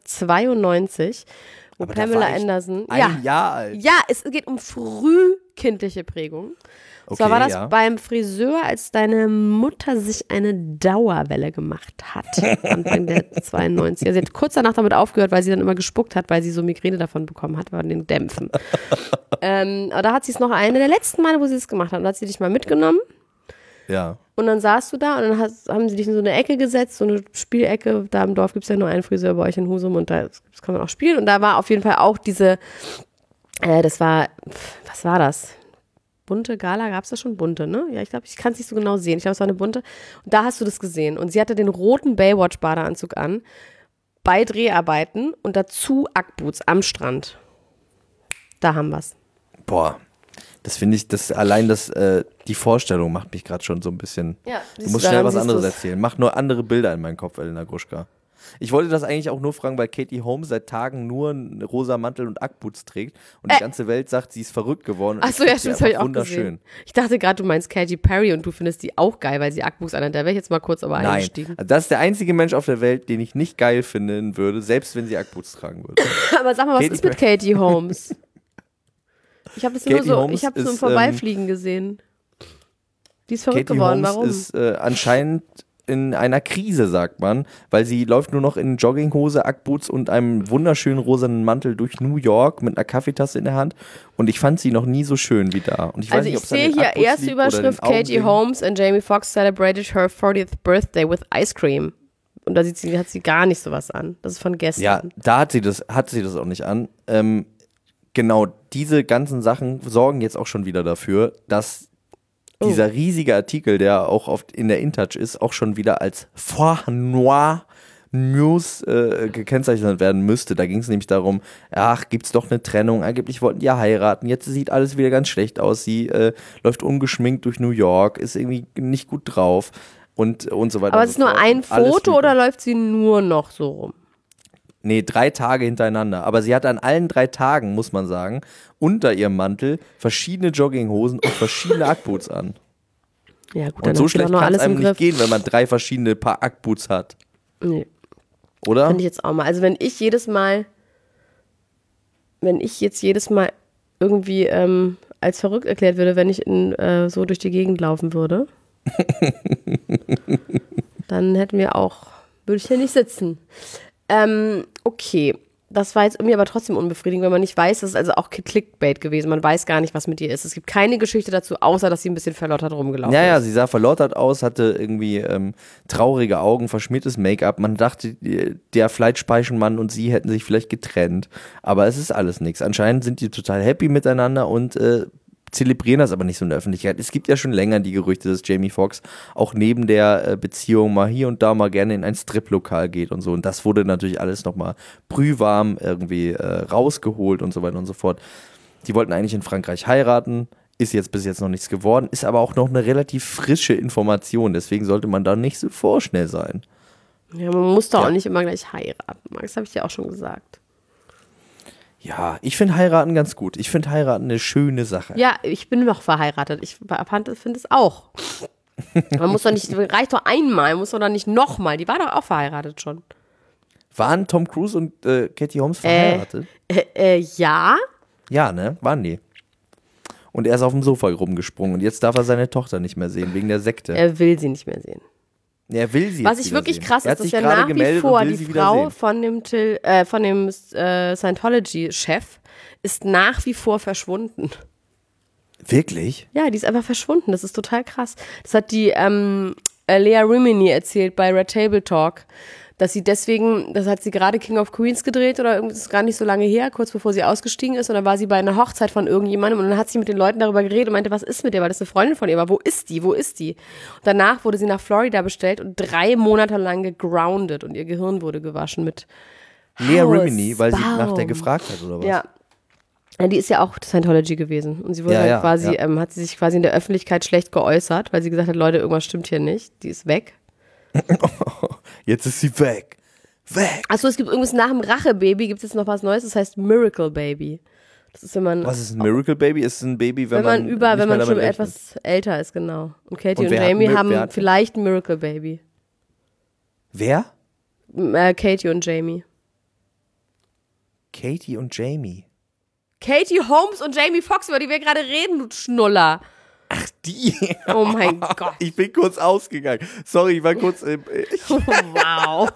1992, wo Aber da Pamela war ich Anderson, ein Jahr alt. ja, es geht um frühkindliche Prägung. Und zwar war das beim Friseur, als deine Mutter sich eine Dauerwelle gemacht hat, Anfang der 92. Also sie hat kurz danach damit aufgehört, weil sie dann immer gespuckt hat, weil sie so Migräne davon bekommen hat, von den Dämpfen. Aber da hat sie es noch eine der letzten Male, wo sie es gemacht hat. Und da hat sie dich mal mitgenommen. Ja. Und dann saßt du da und dann haben sie dich in so eine Ecke gesetzt, so eine Spielecke. Da im Dorf gibt es ja nur einen Friseur bei euch in Husum und da kann man auch spielen. Und da war auf jeden Fall auch diese, was war das? Bunte Gala, gab es da schon bunte, ne? Ja, ich glaube, ich kann es nicht so genau sehen. Ich glaube, es war eine bunte. Und da hast du das gesehen. Und sie hatte den roten Baywatch-Badeanzug an, bei Dreharbeiten und dazu Ugg-Boots am Strand. Da haben wir's. Boah, das finde ich, die Vorstellung macht mich gerade schon so ein bisschen. Ja, du musst schnell was anderes erzählen. Mach nur andere Bilder in meinen Kopf, Elena Gruschka. Ich wollte das eigentlich auch nur fragen, weil Katie Holmes seit Tagen nur einen rosa Mantel und Ugg-Boots trägt und die ganze Welt sagt, sie ist verrückt geworden. Achso, ja, stimmt, das habe ich auch wunderschön. gesehen. Ich dachte gerade, du meinst Katy Perry und du findest die auch geil, weil sie Ugg-Boots anhat. Da wäre ich jetzt mal kurz aber eingestiegen. Nein, das ist der einzige Mensch auf der Welt, den ich nicht geil finden würde, selbst wenn sie Ugg-Boots tragen würde. Aber sag mal, was ist mit Katie Holmes? Ich habe das nur so, ich habe so im Vorbeifliegen gesehen. Die ist verrückt Katie geworden, Holmes warum? ist anscheinend in einer Krise, sagt man, weil sie läuft nur noch in Jogginghose, Ugg-Boots und einem wunderschönen rosanen Mantel durch New York mit einer Kaffeetasse in der Hand und ich fand sie noch nie so schön wie da. Und ich weiß nicht, ob es an den sehe hier Ugg-Boots erste liegt oder den Überschrift, Katie Augenringen. Holmes and Jamie Foxx celebrated her 40th birthday with ice cream. Und da hat sie gar nicht sowas an. Das ist von gestern. Ja, da hat sie das auch nicht an. Genau, diese ganzen Sachen sorgen jetzt auch schon wieder dafür, dass dieser riesige Artikel, der auch oft in der InTouch ist, auch schon wieder als Foie Noir News gekennzeichnet werden müsste. Da ging es nämlich darum, ach, gibt's doch eine Trennung, angeblich wollten die ja heiraten, jetzt sieht alles wieder ganz schlecht aus, sie läuft ungeschminkt durch New York, ist irgendwie nicht gut drauf und so weiter. Aber es ist nur ein Foto oder läuft sie nur noch so rum? Nee, 3 Tage hintereinander. Aber sie hat an allen 3 Tagen, muss man sagen, unter ihrem Mantel verschiedene Jogginghosen und verschiedene Ackboots an. Ja gut, Und dann so hat sie doch schlecht noch kann es alles im einem nicht Griff. gehen, wenn man 3 verschiedene Paar Ackboots hat. Nee. Oder? Finde ich jetzt auch mal. Also wenn ich jetzt jedes Mal irgendwie als verrückt erklärt würde, wenn ich so durch die Gegend laufen würde, dann würde ich hier nicht sitzen. Okay. Das war jetzt irgendwie aber trotzdem unbefriedigend, wenn man nicht weiß, das ist also auch Clickbait gewesen. Man weiß gar nicht, was mit ihr ist. Es gibt keine Geschichte dazu, außer dass sie ein bisschen verlottert rumgelaufen ist. Ja, sie sah verlottert aus, hatte irgendwie traurige Augen, verschmiertes Make-up. Man dachte, der Fleischspeichenmann und sie hätten sich vielleicht getrennt. Aber es ist alles nichts. Anscheinend sind die total happy miteinander und zelebrieren das aber nicht so in der Öffentlichkeit. Es gibt ja schon länger die Gerüchte, dass Jamie Foxx auch neben der Beziehung mal hier und da mal gerne in ein Striplokal geht und so. Und das wurde natürlich alles nochmal brühwarm irgendwie rausgeholt und so weiter und so fort. Die wollten eigentlich in Frankreich heiraten, ist jetzt bis jetzt noch nichts geworden, ist aber auch noch eine relativ frische Information. Deswegen sollte man da nicht so vorschnell sein. Ja, man muss doch auch nicht immer gleich heiraten. Das habe ich dir auch schon gesagt. Ja, ich finde heiraten ganz gut. Ich finde heiraten eine schöne Sache. Ja, ich bin noch verheiratet. Ich finde es auch. Man muss doch nicht, reicht doch einmal, muss doch dann nicht nochmal. Die war doch auch verheiratet schon. Waren Tom Cruise und Katie Holmes verheiratet? Ja. Ja, ne? Waren die. Und er ist auf dem Sofa rumgesprungen und jetzt darf er seine Tochter nicht mehr sehen, wegen der Sekte. Er will sie nicht mehr sehen. Er will sie Was jetzt ich wirklich sehen. krass Er ist, hat dass sich ja gerade nach wie gemeldet vor und will die sie wieder Frau sehen. von dem Scientology-Chef ist nach wie vor verschwunden. Wirklich? Ja, die ist einfach verschwunden. Das ist total krass. Das hat die Lea Rimini erzählt bei Red Table Talk, dass sie deswegen, das hat sie gerade King of Queens gedreht oder irgendwie, das ist gar nicht so lange her, kurz bevor sie ausgestiegen ist und dann war sie bei einer Hochzeit von irgendjemandem und dann hat sie mit den Leuten darüber geredet und meinte, was ist mit ihr, weil das eine Freundin von ihr war, wo ist die? Und danach wurde sie nach Florida bestellt und 3 Monate lang gegroundet und ihr Gehirn wurde gewaschen mit Lea Rimini, weil sie Hausbaum. nach der gefragt hat, oder was? Ja. Ja, die ist ja auch Scientology gewesen und sie wurde Ja, quasi, hat sie sich quasi in der Öffentlichkeit schlecht geäußert, weil sie gesagt hat, Leute, irgendwas stimmt hier nicht, die ist weg. Jetzt ist sie weg. Weg. Achso, es gibt irgendwas nach dem Rache-Baby, gibt es jetzt noch was Neues, das heißt Miracle Baby. Das ist, wenn man. Was ist ein Miracle Baby? Ist ein Baby, wenn man wenn man damit schon rechnet? etwas älter ist, genau. Und Katie Und und wer hat Jamie wer haben hat- vielleicht ein Miracle Baby. Wer? Katie und Jamie. Katie und Jamie. Katie Holmes und Jamie Foxx, über die wir gerade reden, du Schnuller. Die? Oh mein Gott. Ich bin kurz ausgegangen. Sorry, ich war kurz Wow.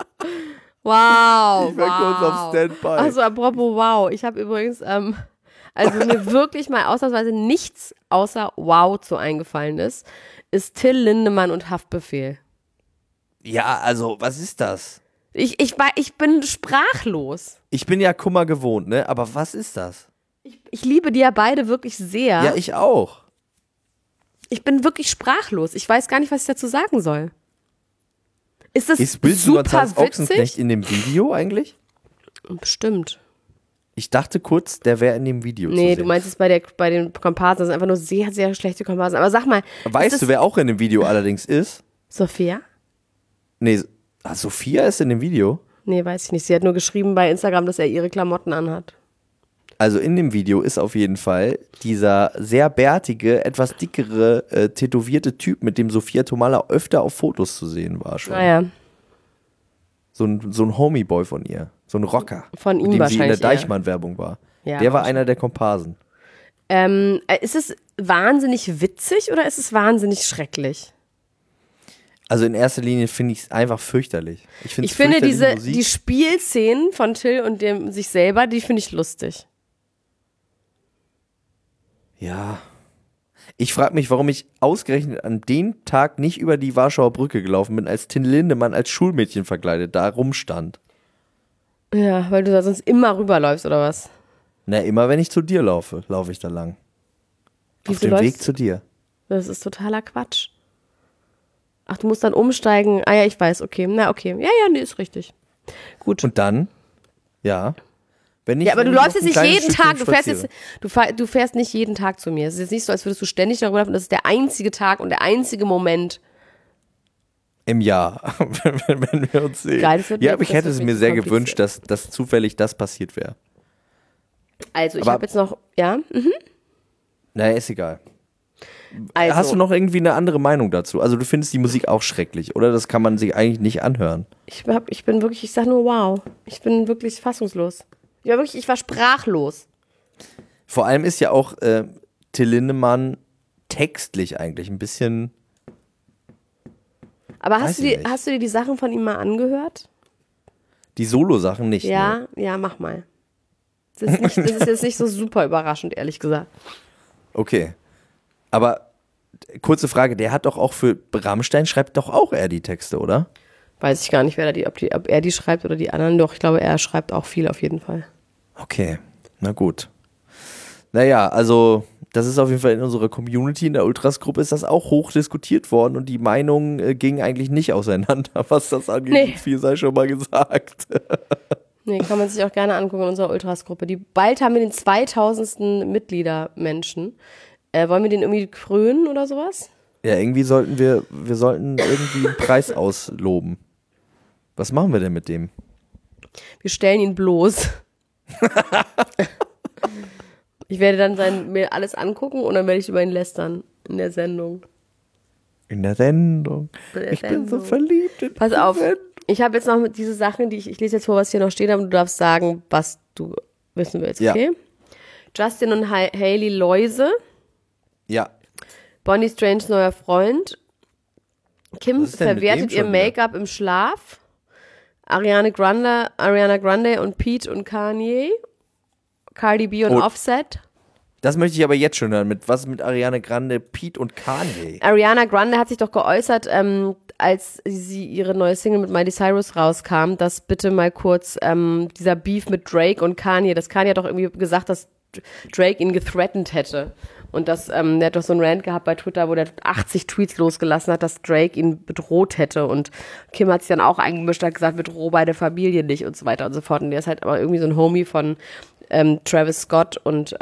Wow. Ich war kurz auf Standby. Also apropos wow. Ich habe übrigens, also mir wirklich mal ausnahmsweise nichts außer wow zu eingefallen ist Till Lindemann und Haftbefehl. Ja, also, was ist das? Ich bin sprachlos. Ich bin ja Kummer gewohnt, ne? Aber was ist das? Ich liebe die ja beide wirklich sehr. Ja, ich auch. Ich bin wirklich sprachlos. Ich weiß gar nicht, was ich dazu sagen soll. Ist das Ist Bill super González Ochsenknecht witzig? in dem Video eigentlich? Bestimmt. Ich dachte kurz, der wäre in dem Video zu Nee, sehen. du meinst es bei den Komparsen. Das sind einfach nur sehr, sehr schlechte Komparsen. Aber sag mal. Weißt du, wer auch in dem Video allerdings ist? Sophia? Nee, Sophia ist in dem Video. Nee, weiß ich nicht. Sie hat nur geschrieben bei Instagram, dass er ihre Klamotten anhat. Also in dem Video ist auf jeden Fall dieser sehr bärtige, etwas dickere, tätowierte Typ, mit dem Sophia Tomala öfter auf Fotos zu sehen war schon. Naja, So ein Homie-Boy von ihr. So ein Rocker. Von ihm mit dem sie in der wahrscheinlich eher. Deichmann-Werbung war. Ja, Der war einer der Komparsen. ist es wahnsinnig witzig oder ist es wahnsinnig schrecklich? Also in erster Linie finde ich es einfach fürchterlich. Ich Ich finde fürchterliche Musik. die Spielszenen von Till und dem sich selber, die finde ich lustig. Ja. Ich frage mich, warum ich ausgerechnet an dem Tag nicht über die Warschauer Brücke gelaufen bin, als Till Lindemann als Schulmädchen verkleidet da rumstand. Ja, weil du da sonst immer rüberläufst oder was? Na, immer wenn ich zu dir laufe, laufe ich da lang. Auf Wieso dem Weg läufst- zu dir. Das ist totaler Quatsch. Ach, du musst dann umsteigen. Ah ja, ich weiß, okay. Na, okay. Ja, nee, ist richtig. Gut. Und dann, ja. Wenn ich, Ja, aber du läufst jetzt nicht jeden Tag, du fährst nicht jeden Tag zu mir. Es ist jetzt nicht so, als würdest du ständig darüber laufen, das ist der einzige Tag und der einzige Moment. Im Jahr, wenn wir uns sehen. Geil, ja, aber ich hätte es mir sehr gewünscht, dass zufällig das passiert wäre. Also, ich habe jetzt noch, ja? Naja, ist egal. Also, Hast du noch irgendwie eine andere Meinung dazu? Also du findest die Musik auch schrecklich, oder? Das kann man sich eigentlich nicht anhören. ich bin wirklich, ich sag nur wow. Ich bin wirklich fassungslos. Ich war sprachlos. Vor allem ist ja auch Till Lindemann textlich eigentlich ein bisschen... Aber hast du dir die Sachen von ihm mal angehört? Die Solo-Sachen nicht. Ja, Ne? ja, mach mal. Das ist jetzt nicht so super überraschend, ehrlich gesagt. Okay. Aber kurze Frage, der hat doch auch für Rammstein, schreibt doch auch er die Texte, oder? Weiß ich gar nicht, ob er die schreibt oder die anderen. Doch, ich glaube, er schreibt auch viel auf jeden Fall. Okay, na gut. Naja, also das ist auf jeden Fall in unserer Community, in der Ultras-Gruppe ist das auch hoch diskutiert worden und die Meinungen gingen eigentlich nicht auseinander, was das angeht. Nee. Viel sei schon mal gesagt. Nee, kann man sich auch gerne angucken in unserer Ultras-Gruppe. Bald haben wir den 2000. Mitgliedermenschen. Wollen wir den irgendwie krönen oder sowas? Ja, irgendwie sollten wir sollten irgendwie einen Preis ausloben. Was machen wir denn mit dem? Wir stellen ihn bloß. Ich werde dann mir alles angucken und dann werde ich über ihn lästern in der Sendung. In der Sendung. Bin so verliebt in Pass auf, ich habe jetzt noch diese Sachen, ich lese jetzt vor, was hier noch steht, aber du darfst sagen, was du wissen willst, okay? Ja. Justin und Hailey Läuse. Ja. Bonnie Stranges neuer Freund. Kim verwertet ihr Make-up im Schlaf. Ariana Grande und Pete und Kanye. Cardi B und Offset. Das möchte ich aber jetzt schon hören. Was mit Ariana Grande, Pete und Kanye? Ariana Grande hat sich doch geäußert, als sie ihre neue Single mit Miley Cyrus rauskam, dass bitte mal kurz dieser Beef mit Drake und Kanye, dass Kanye hat doch irgendwie gesagt, dass Drake ihn gethreatened hätte. Und der hat doch so einen Rant gehabt bei Twitter, wo der 80 Tweets losgelassen hat, dass Drake ihn bedroht hätte. Und Kim hat sich dann auch eingemischt, hat gesagt, bedroh beide Familien nicht und so weiter und so fort. Und der ist halt aber irgendwie so ein Homie von Travis Scott und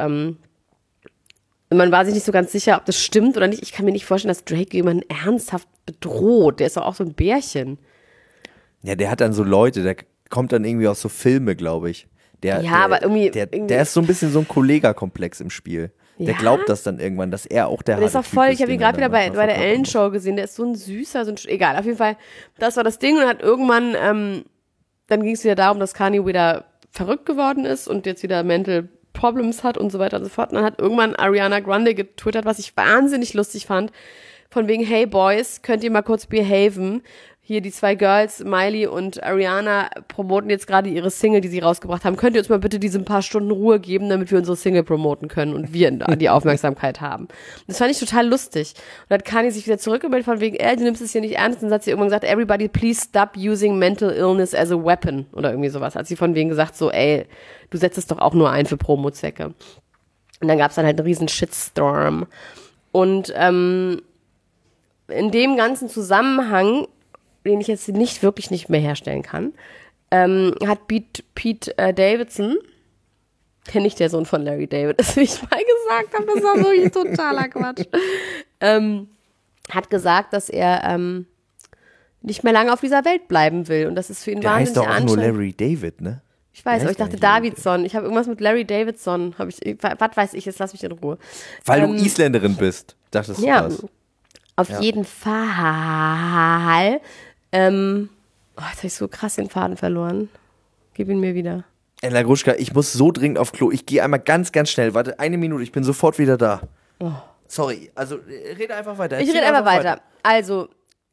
man war sich nicht so ganz sicher, ob das stimmt oder nicht. Ich kann mir nicht vorstellen, dass Drake jemanden ernsthaft bedroht. Der ist doch auch so ein Bärchen. Ja, der hat dann so Leute, der kommt dann irgendwie aus so Filme, glaube ich. Aber irgendwie... Der ist so ein bisschen so ein Kollegakomplex im Spiel. Der glaubt das dann irgendwann, dass er auch der ist auch voll, ich habe ihn gerade wieder bei der Ellen-Show gesehen, der ist so ein süßer, egal, auf jeden Fall, das war das Ding und hat irgendwann, dann ging es wieder darum, dass Kanye wieder verrückt geworden ist und jetzt wieder Mental Problems hat und so weiter und so fort. Und dann hat irgendwann Ariana Grande getwittert, was ich wahnsinnig lustig fand, von wegen, hey Boys, könnt ihr mal kurz behaven? Hier die zwei Girls, Miley und Ariana, promoten jetzt gerade ihre Single, die sie rausgebracht haben. Könnt ihr uns mal bitte diese paar Stunden Ruhe geben, damit wir unsere Single promoten können und wir die Aufmerksamkeit haben. Das fand ich total lustig. Und dann hat Kanye sich wieder zurückgemeldet von wegen, du nimmst es hier nicht ernst. Und dann hat sie irgendwann gesagt, everybody please stop using mental illness as a weapon oder irgendwie sowas. Hat sie von wegen gesagt, so du setzt es doch auch nur ein für Promo-Zwecke. Und dann gab es dann halt einen riesen Shitstorm. Und in dem ganzen Zusammenhang, den ich jetzt nicht mehr herstellen kann, hat Pete Davidson, der nicht der Sohn von Larry David ist, wie ich mal gesagt habe, das war wirklich totaler Quatsch, hat gesagt, dass er nicht mehr lange auf dieser Welt bleiben will und das ist für ihn der wahnsinnig anstrengend. Der heißt doch auch anstrengend. nur Larry David, ne? Ich weiß, aber ich dachte Davidson. Ich habe irgendwas mit Larry Davidson. Was weiß ich, jetzt lass mich in Ruhe. Weil du Isländerin bist, dachtest du das? Auf jeden Fall. Jetzt habe ich so krass den Faden verloren. Gib ihn mir wieder. Ella Gruschka, ich muss so dringend auf Klo. Ich gehe einmal ganz, ganz schnell. Warte, 1 Minute, ich bin sofort wieder da. Oh. Sorry, also rede einfach weiter. Ich rede einfach weiter. Also,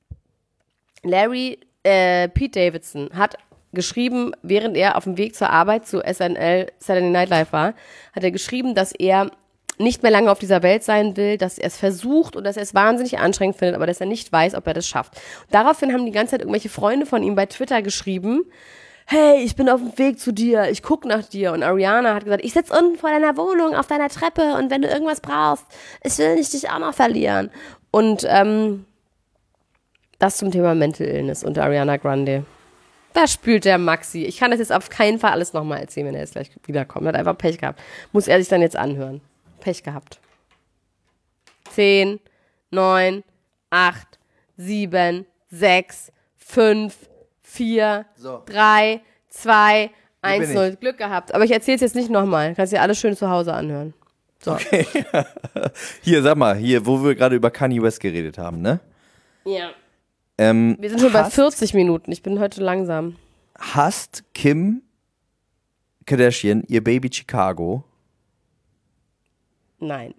Pete Davidson hat geschrieben, während er auf dem Weg zur Arbeit zu SNL, Saturday Night Live war, hat er geschrieben, dass er nicht mehr lange auf dieser Welt sein will, dass er es versucht und dass er es wahnsinnig anstrengend findet, aber dass er nicht weiß, ob er das schafft. Und daraufhin haben die ganze Zeit irgendwelche Freunde von ihm bei Twitter geschrieben, hey, ich bin auf dem Weg zu dir, ich guck nach dir. Und Ariana hat gesagt, ich sitze unten vor deiner Wohnung auf deiner Treppe und wenn du irgendwas brauchst, ich will nicht dich auch noch verlieren. Und Das zum Thema Mental Illness und Ariana Grande. Da spült der Maxi. Ich kann das jetzt auf keinen Fall alles nochmal erzählen, wenn er jetzt gleich wiederkommt. Er hat einfach Pech gehabt. Muss er sich dann jetzt anhören. Pech gehabt. 10, 9, 8, 7, 6, 5, 4, 3, 2, 1, 0. Glück gehabt. Aber ich erzähle es jetzt nicht nochmal. Kannst dir alles schön zu Hause anhören. So. Okay. Hier, sag mal, wo wir gerade über Kanye West geredet haben, ne? Ja. Wir sind schon bei 40 Minuten. Ich bin heute langsam. Hasst Kim Kardashian ihr Baby Chicago? Nein.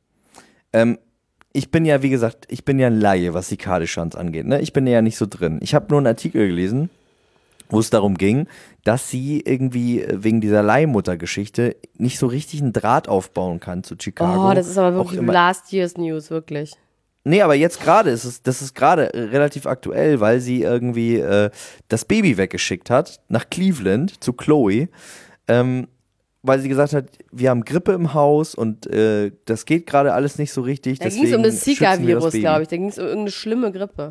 Ich bin ja, wie gesagt, ein Laie, was die Kardashians angeht, ne? Ich bin ja nicht so drin. Ich habe nur einen Artikel gelesen, wo es darum ging, dass sie irgendwie wegen dieser Leihmutter-Geschichte nicht so richtig einen Draht aufbauen kann zu Chicago. Oh, das ist aber wirklich Last Year's News, wirklich. Nee, aber jetzt gerade das ist gerade relativ aktuell, weil sie irgendwie das Baby weggeschickt hat nach Cleveland zu Chloe, weil sie gesagt hat, wir haben Grippe im Haus und das geht gerade alles nicht so richtig. Da ging es um das Zika-Virus, glaube ich. Da ging es um irgendeine schlimme Grippe.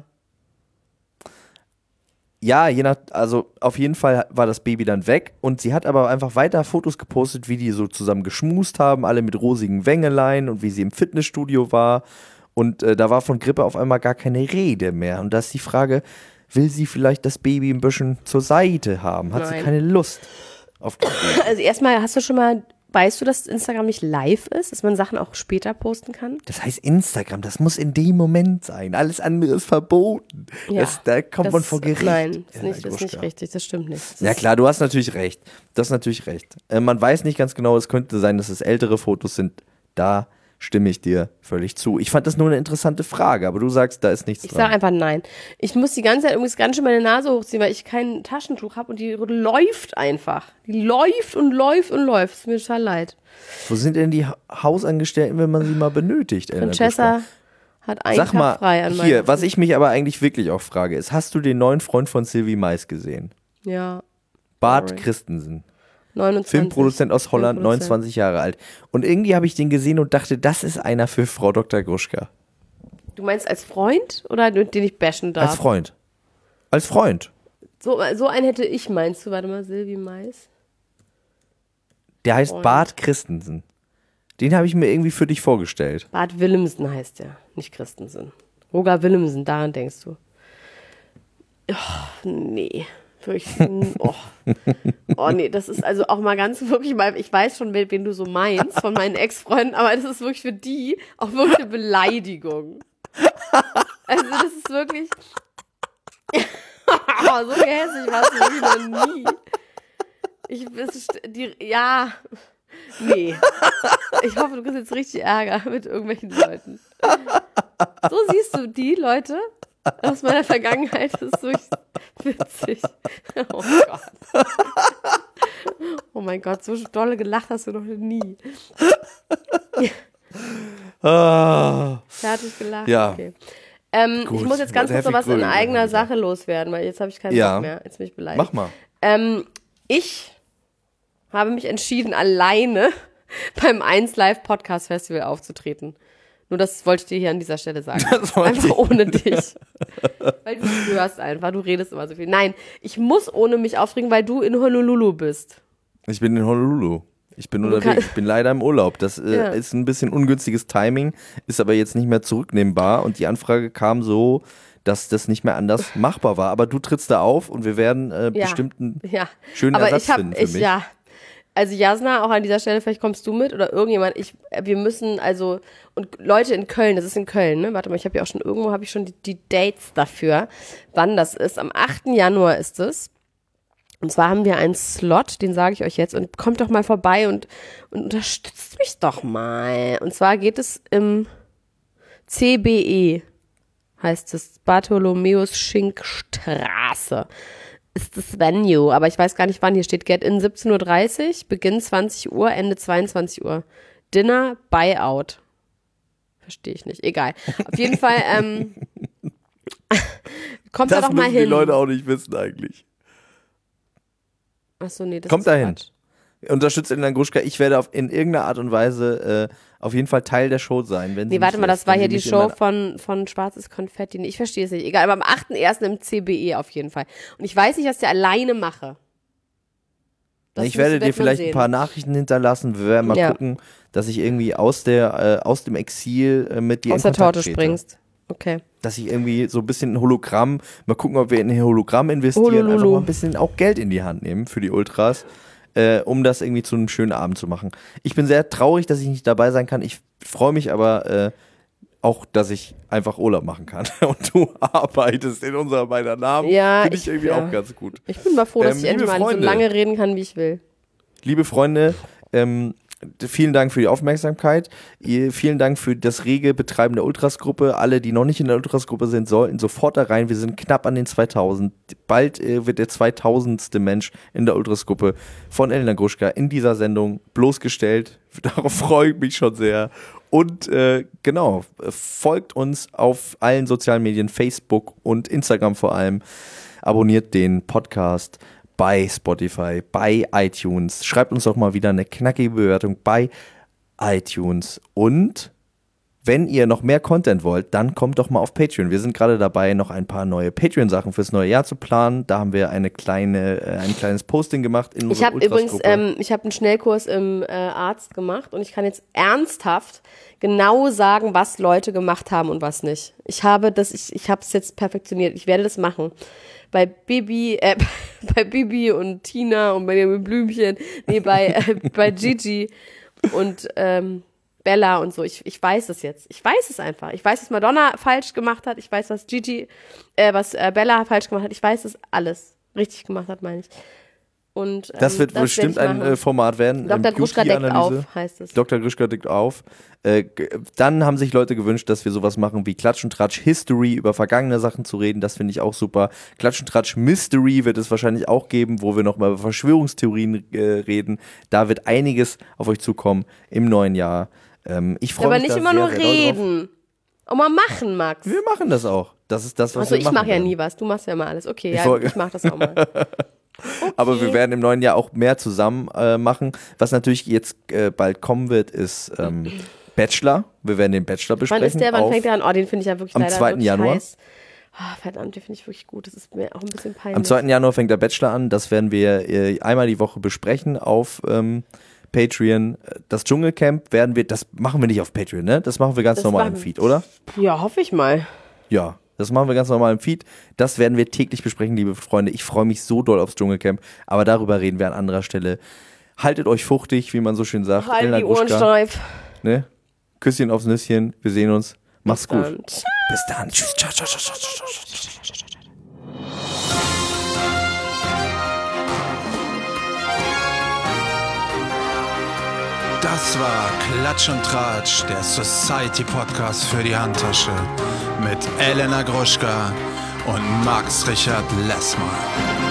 Ja, also auf jeden Fall war das Baby dann weg und sie hat aber einfach weiter Fotos gepostet, wie die so zusammen geschmust haben, alle mit rosigen Wängelein und wie sie im Fitnessstudio war. Und da war von Grippe auf einmal gar keine Rede mehr. Und da ist die Frage, will sie vielleicht das Baby ein bisschen zur Seite haben? Hat sie keine Lust auf das Baby? Also erstmal, weißt du, dass Instagram nicht live ist? Dass man Sachen auch später posten kann? Das heißt Instagram, das muss in dem Moment sein. Alles andere ist verboten. Ja, da kommt man vor Gericht. Nein, das ist nicht richtig, das stimmt nicht. Ja klar, du hast natürlich recht. Man weiß nicht ganz genau, es könnte sein, dass es ältere Fotos sind. Da stimme ich dir völlig zu. Ich fand das nur eine interessante Frage, aber du sagst, da ist nichts dran. Ich sage einfach nein. Ich muss die ganze Zeit übrigens ganz schön meine Nase hochziehen, weil ich kein Taschentuch habe und die läuft einfach. Die läuft und läuft und läuft. Es tut mir total leid. Wo sind denn die Hausangestellten, wenn man sie mal benötigt? Francesca hat einen Sag mal, Tag frei an hier, was ich mich aber eigentlich wirklich auch frage, ist, hast du den neuen Freund von Sylvie Mais gesehen? Ja. Bart Christensen. 29. Filmproduzent aus Holland, 29 Jahre alt. Und irgendwie habe ich den gesehen und dachte, das ist einer für Frau Dr. Gruschka. Du meinst als Freund oder den ich bashen darf? Als Freund. Als Freund. So einen hätte ich, meinst du? Warte mal, Sylvie Mais. Der heißt Bart Christensen. Den habe ich mir irgendwie für dich vorgestellt. Bart Willemsen heißt der, nicht Christensen. Roger Willemsen, daran denkst du. Oh, nee. Oh nee, das ist also auch mal ganz wirklich mal, ich weiß schon, wen du so meinst von meinen Ex-Freunden, aber das ist wirklich für die auch wirklich eine Beleidigung. Also das ist wirklich so gehässig war es wirklich noch nie. Nee. Ich hoffe, du kriegst jetzt richtig Ärger mit irgendwelchen Leuten. So siehst du die Leute aus meiner Vergangenheit, das ist wirklich witzig. Oh Gott. Oh mein Gott, so dolle gelacht hast du noch nie. Fertig gelacht? Ja. Okay. Gut, ich muss jetzt ganz kurz noch was in eigener Sache loswerden, weil jetzt habe ich keinen Bock mehr. Jetzt bin ich beleidigt. Mach mal. Ich habe mich entschieden, alleine beim 1 Live Podcast Festival aufzutreten. Nur das wollte ich dir hier an dieser Stelle sagen. Einfach ohne dich. Weil du hörst einfach, du redest immer so viel. Nein, ich muss ohne mich aufregen, weil du in Honolulu bist. Ich bin in Honolulu. Ich bin unterwegs. Ich bin leider im Urlaub. Das ist ein bisschen ungünstiges Timing, ist aber jetzt nicht mehr zurücknehmbar. Und die Anfrage kam so, dass das nicht mehr anders machbar war. Aber du trittst da auf und wir werden bestimmt einen schönen Ersatz finden für mich. Ja. Also Jasna, auch an dieser Stelle, vielleicht kommst du mit oder irgendjemand. Wir müssen also, und Leute in Köln, das ist in Köln, ne? Warte mal, ich habe ja auch schon irgendwo, die Dates dafür, wann das ist. Am 8. Januar ist es. Und zwar haben wir einen Slot, den sage ich euch jetzt. Und kommt doch mal vorbei und unterstützt mich doch mal. Und zwar geht es im CBE, heißt es, Bartholomäus-Schink-Straße. Ist das Venue, aber ich weiß gar nicht wann. Hier steht Get in 17:30 Uhr, Beginn 20 Uhr, Ende 22 Uhr. Dinner, Buyout. Verstehe ich nicht. Egal. Auf jeden Fall kommt da doch mal hin. Das müssen die Leute auch nicht wissen eigentlich. Achso, nee, das kommt ist da hin. unterstützt Elena Gruschka. Ich werde in irgendeiner Art und Weise auf jeden Fall Teil der Show sein. Wenn sie warte mal, lässt, das war wenn hier sie die mich Show von Schwarzes Konfetti. Ich verstehe es nicht. Egal, aber am 8.1. im CBE auf jeden Fall. Und ich weiß nicht, was ich alleine mache. Ich werde dir vielleicht ein paar Nachrichten hinterlassen. Wir werden mal gucken, dass ich irgendwie aus dem Exil mit dir aus in der Kontakt Torte trete. springst. Okay. Dass ich irgendwie so ein bisschen ein Hologramm, mal gucken, ob wir in ein Hologramm investieren, einfach mal ein bisschen auch Geld in die Hand nehmen für die Ultras, um das irgendwie zu einem schönen Abend zu machen. Ich bin sehr traurig, dass ich nicht dabei sein kann. Ich freue mich aber auch, dass ich einfach Urlaub machen kann. Und du arbeitest in unserer beider Namen. Ja, finde ich irgendwie auch ganz gut. Ich bin mal froh, dass ich endlich mal so lange reden kann, wie ich will. Liebe Freunde, vielen Dank für die Aufmerksamkeit. Vielen Dank für das rege Betreiben der Ultras-Gruppe. Alle, die noch nicht in der Ultras-Gruppe sind, sollten sofort da rein. Wir sind knapp an den 2000. Bald wird der 2000. Mensch in der Ultras-Gruppe von Elena Gruschka in dieser Sendung bloßgestellt. Darauf freue ich mich schon sehr. Und genau, folgt uns auf allen sozialen Medien, Facebook und Instagram vor allem. Abonniert den Podcast bei Spotify, bei iTunes. Schreibt uns doch mal wieder eine knackige Bewertung bei iTunes. Und wenn ihr noch mehr Content wollt, dann kommt doch mal auf Patreon. Wir sind gerade dabei, noch ein paar neue Patreon-Sachen fürs neue Jahr zu planen. Da haben wir ein kleines Posting gemacht in unserer Ultras-Gruppe. Ich habe übrigens einen Schnellkurs im Arzt gemacht und ich kann jetzt ernsthaft genau sagen, was Leute gemacht haben und was nicht. Ich habe es jetzt perfektioniert. Ich werde das machen. Bei Bibi und Tina und Benjamin Blümchen, bei Gigi und Bella und so. Ich weiß es jetzt. Ich weiß es einfach. Ich weiß, was Madonna falsch gemacht hat. Ich weiß, was Bella falsch gemacht hat. Ich weiß, es alles richtig gemacht hat, meine ich. Und, das wird bestimmt ein Format werden. Dr. Gruschka deckt auf, heißt es. Dr. Gruschka deckt auf. Dann haben sich Leute gewünscht, dass wir sowas machen wie Klatsch und Tratsch History, über vergangene Sachen zu reden. Das finde ich auch super. Klatsch und Tratsch Mystery wird es wahrscheinlich auch geben, wo wir nochmal über Verschwörungstheorien reden. Da wird einiges auf euch zukommen im neuen Jahr. Ich freue mich. Aber nicht immer nur reden. Auch mal machen, Max. Wir machen das auch. Das ist das, was wir machen. Also ich mache ja nie was. Du machst ja immer alles. Okay, ich mache das auch mal. Okay. Aber wir werden im neuen Jahr auch mehr zusammen machen. Was natürlich jetzt bald kommen wird, ist Bachelor. Wir werden den Bachelor besprechen. Wann ist der? Wann fängt der an? Oh, den finde ich ja wirklich am 2. Januar. Heiß. Oh, verdammt, den finde ich wirklich gut. Das ist mir auch ein bisschen peinlich. Am 2. Januar fängt der Bachelor an. Das werden wir einmal die Woche besprechen auf Patreon. Das Dschungelcamp das machen wir nicht auf Patreon, ne? Das machen wir ganz normal im Feed, oder? Ja, hoffe ich mal. Ja. Das machen wir ganz normal im Feed. Das werden wir täglich besprechen, liebe Freunde. Ich freue mich so doll aufs Dschungelcamp. Aber darüber reden wir an anderer Stelle. Haltet euch fuchtig, wie man so schön sagt. Halt die Ohren steif. Ne? Küsschen aufs Nüsschen. Wir sehen uns. Mach's gut. Bis dann. Tschüss. Ciao, ciao, ciao, ciao, ciao, ciao. Das war Klatsch und Tratsch, der Society-Podcast für die Handtasche mit Elena Gruschka und Max Richard Lessmann.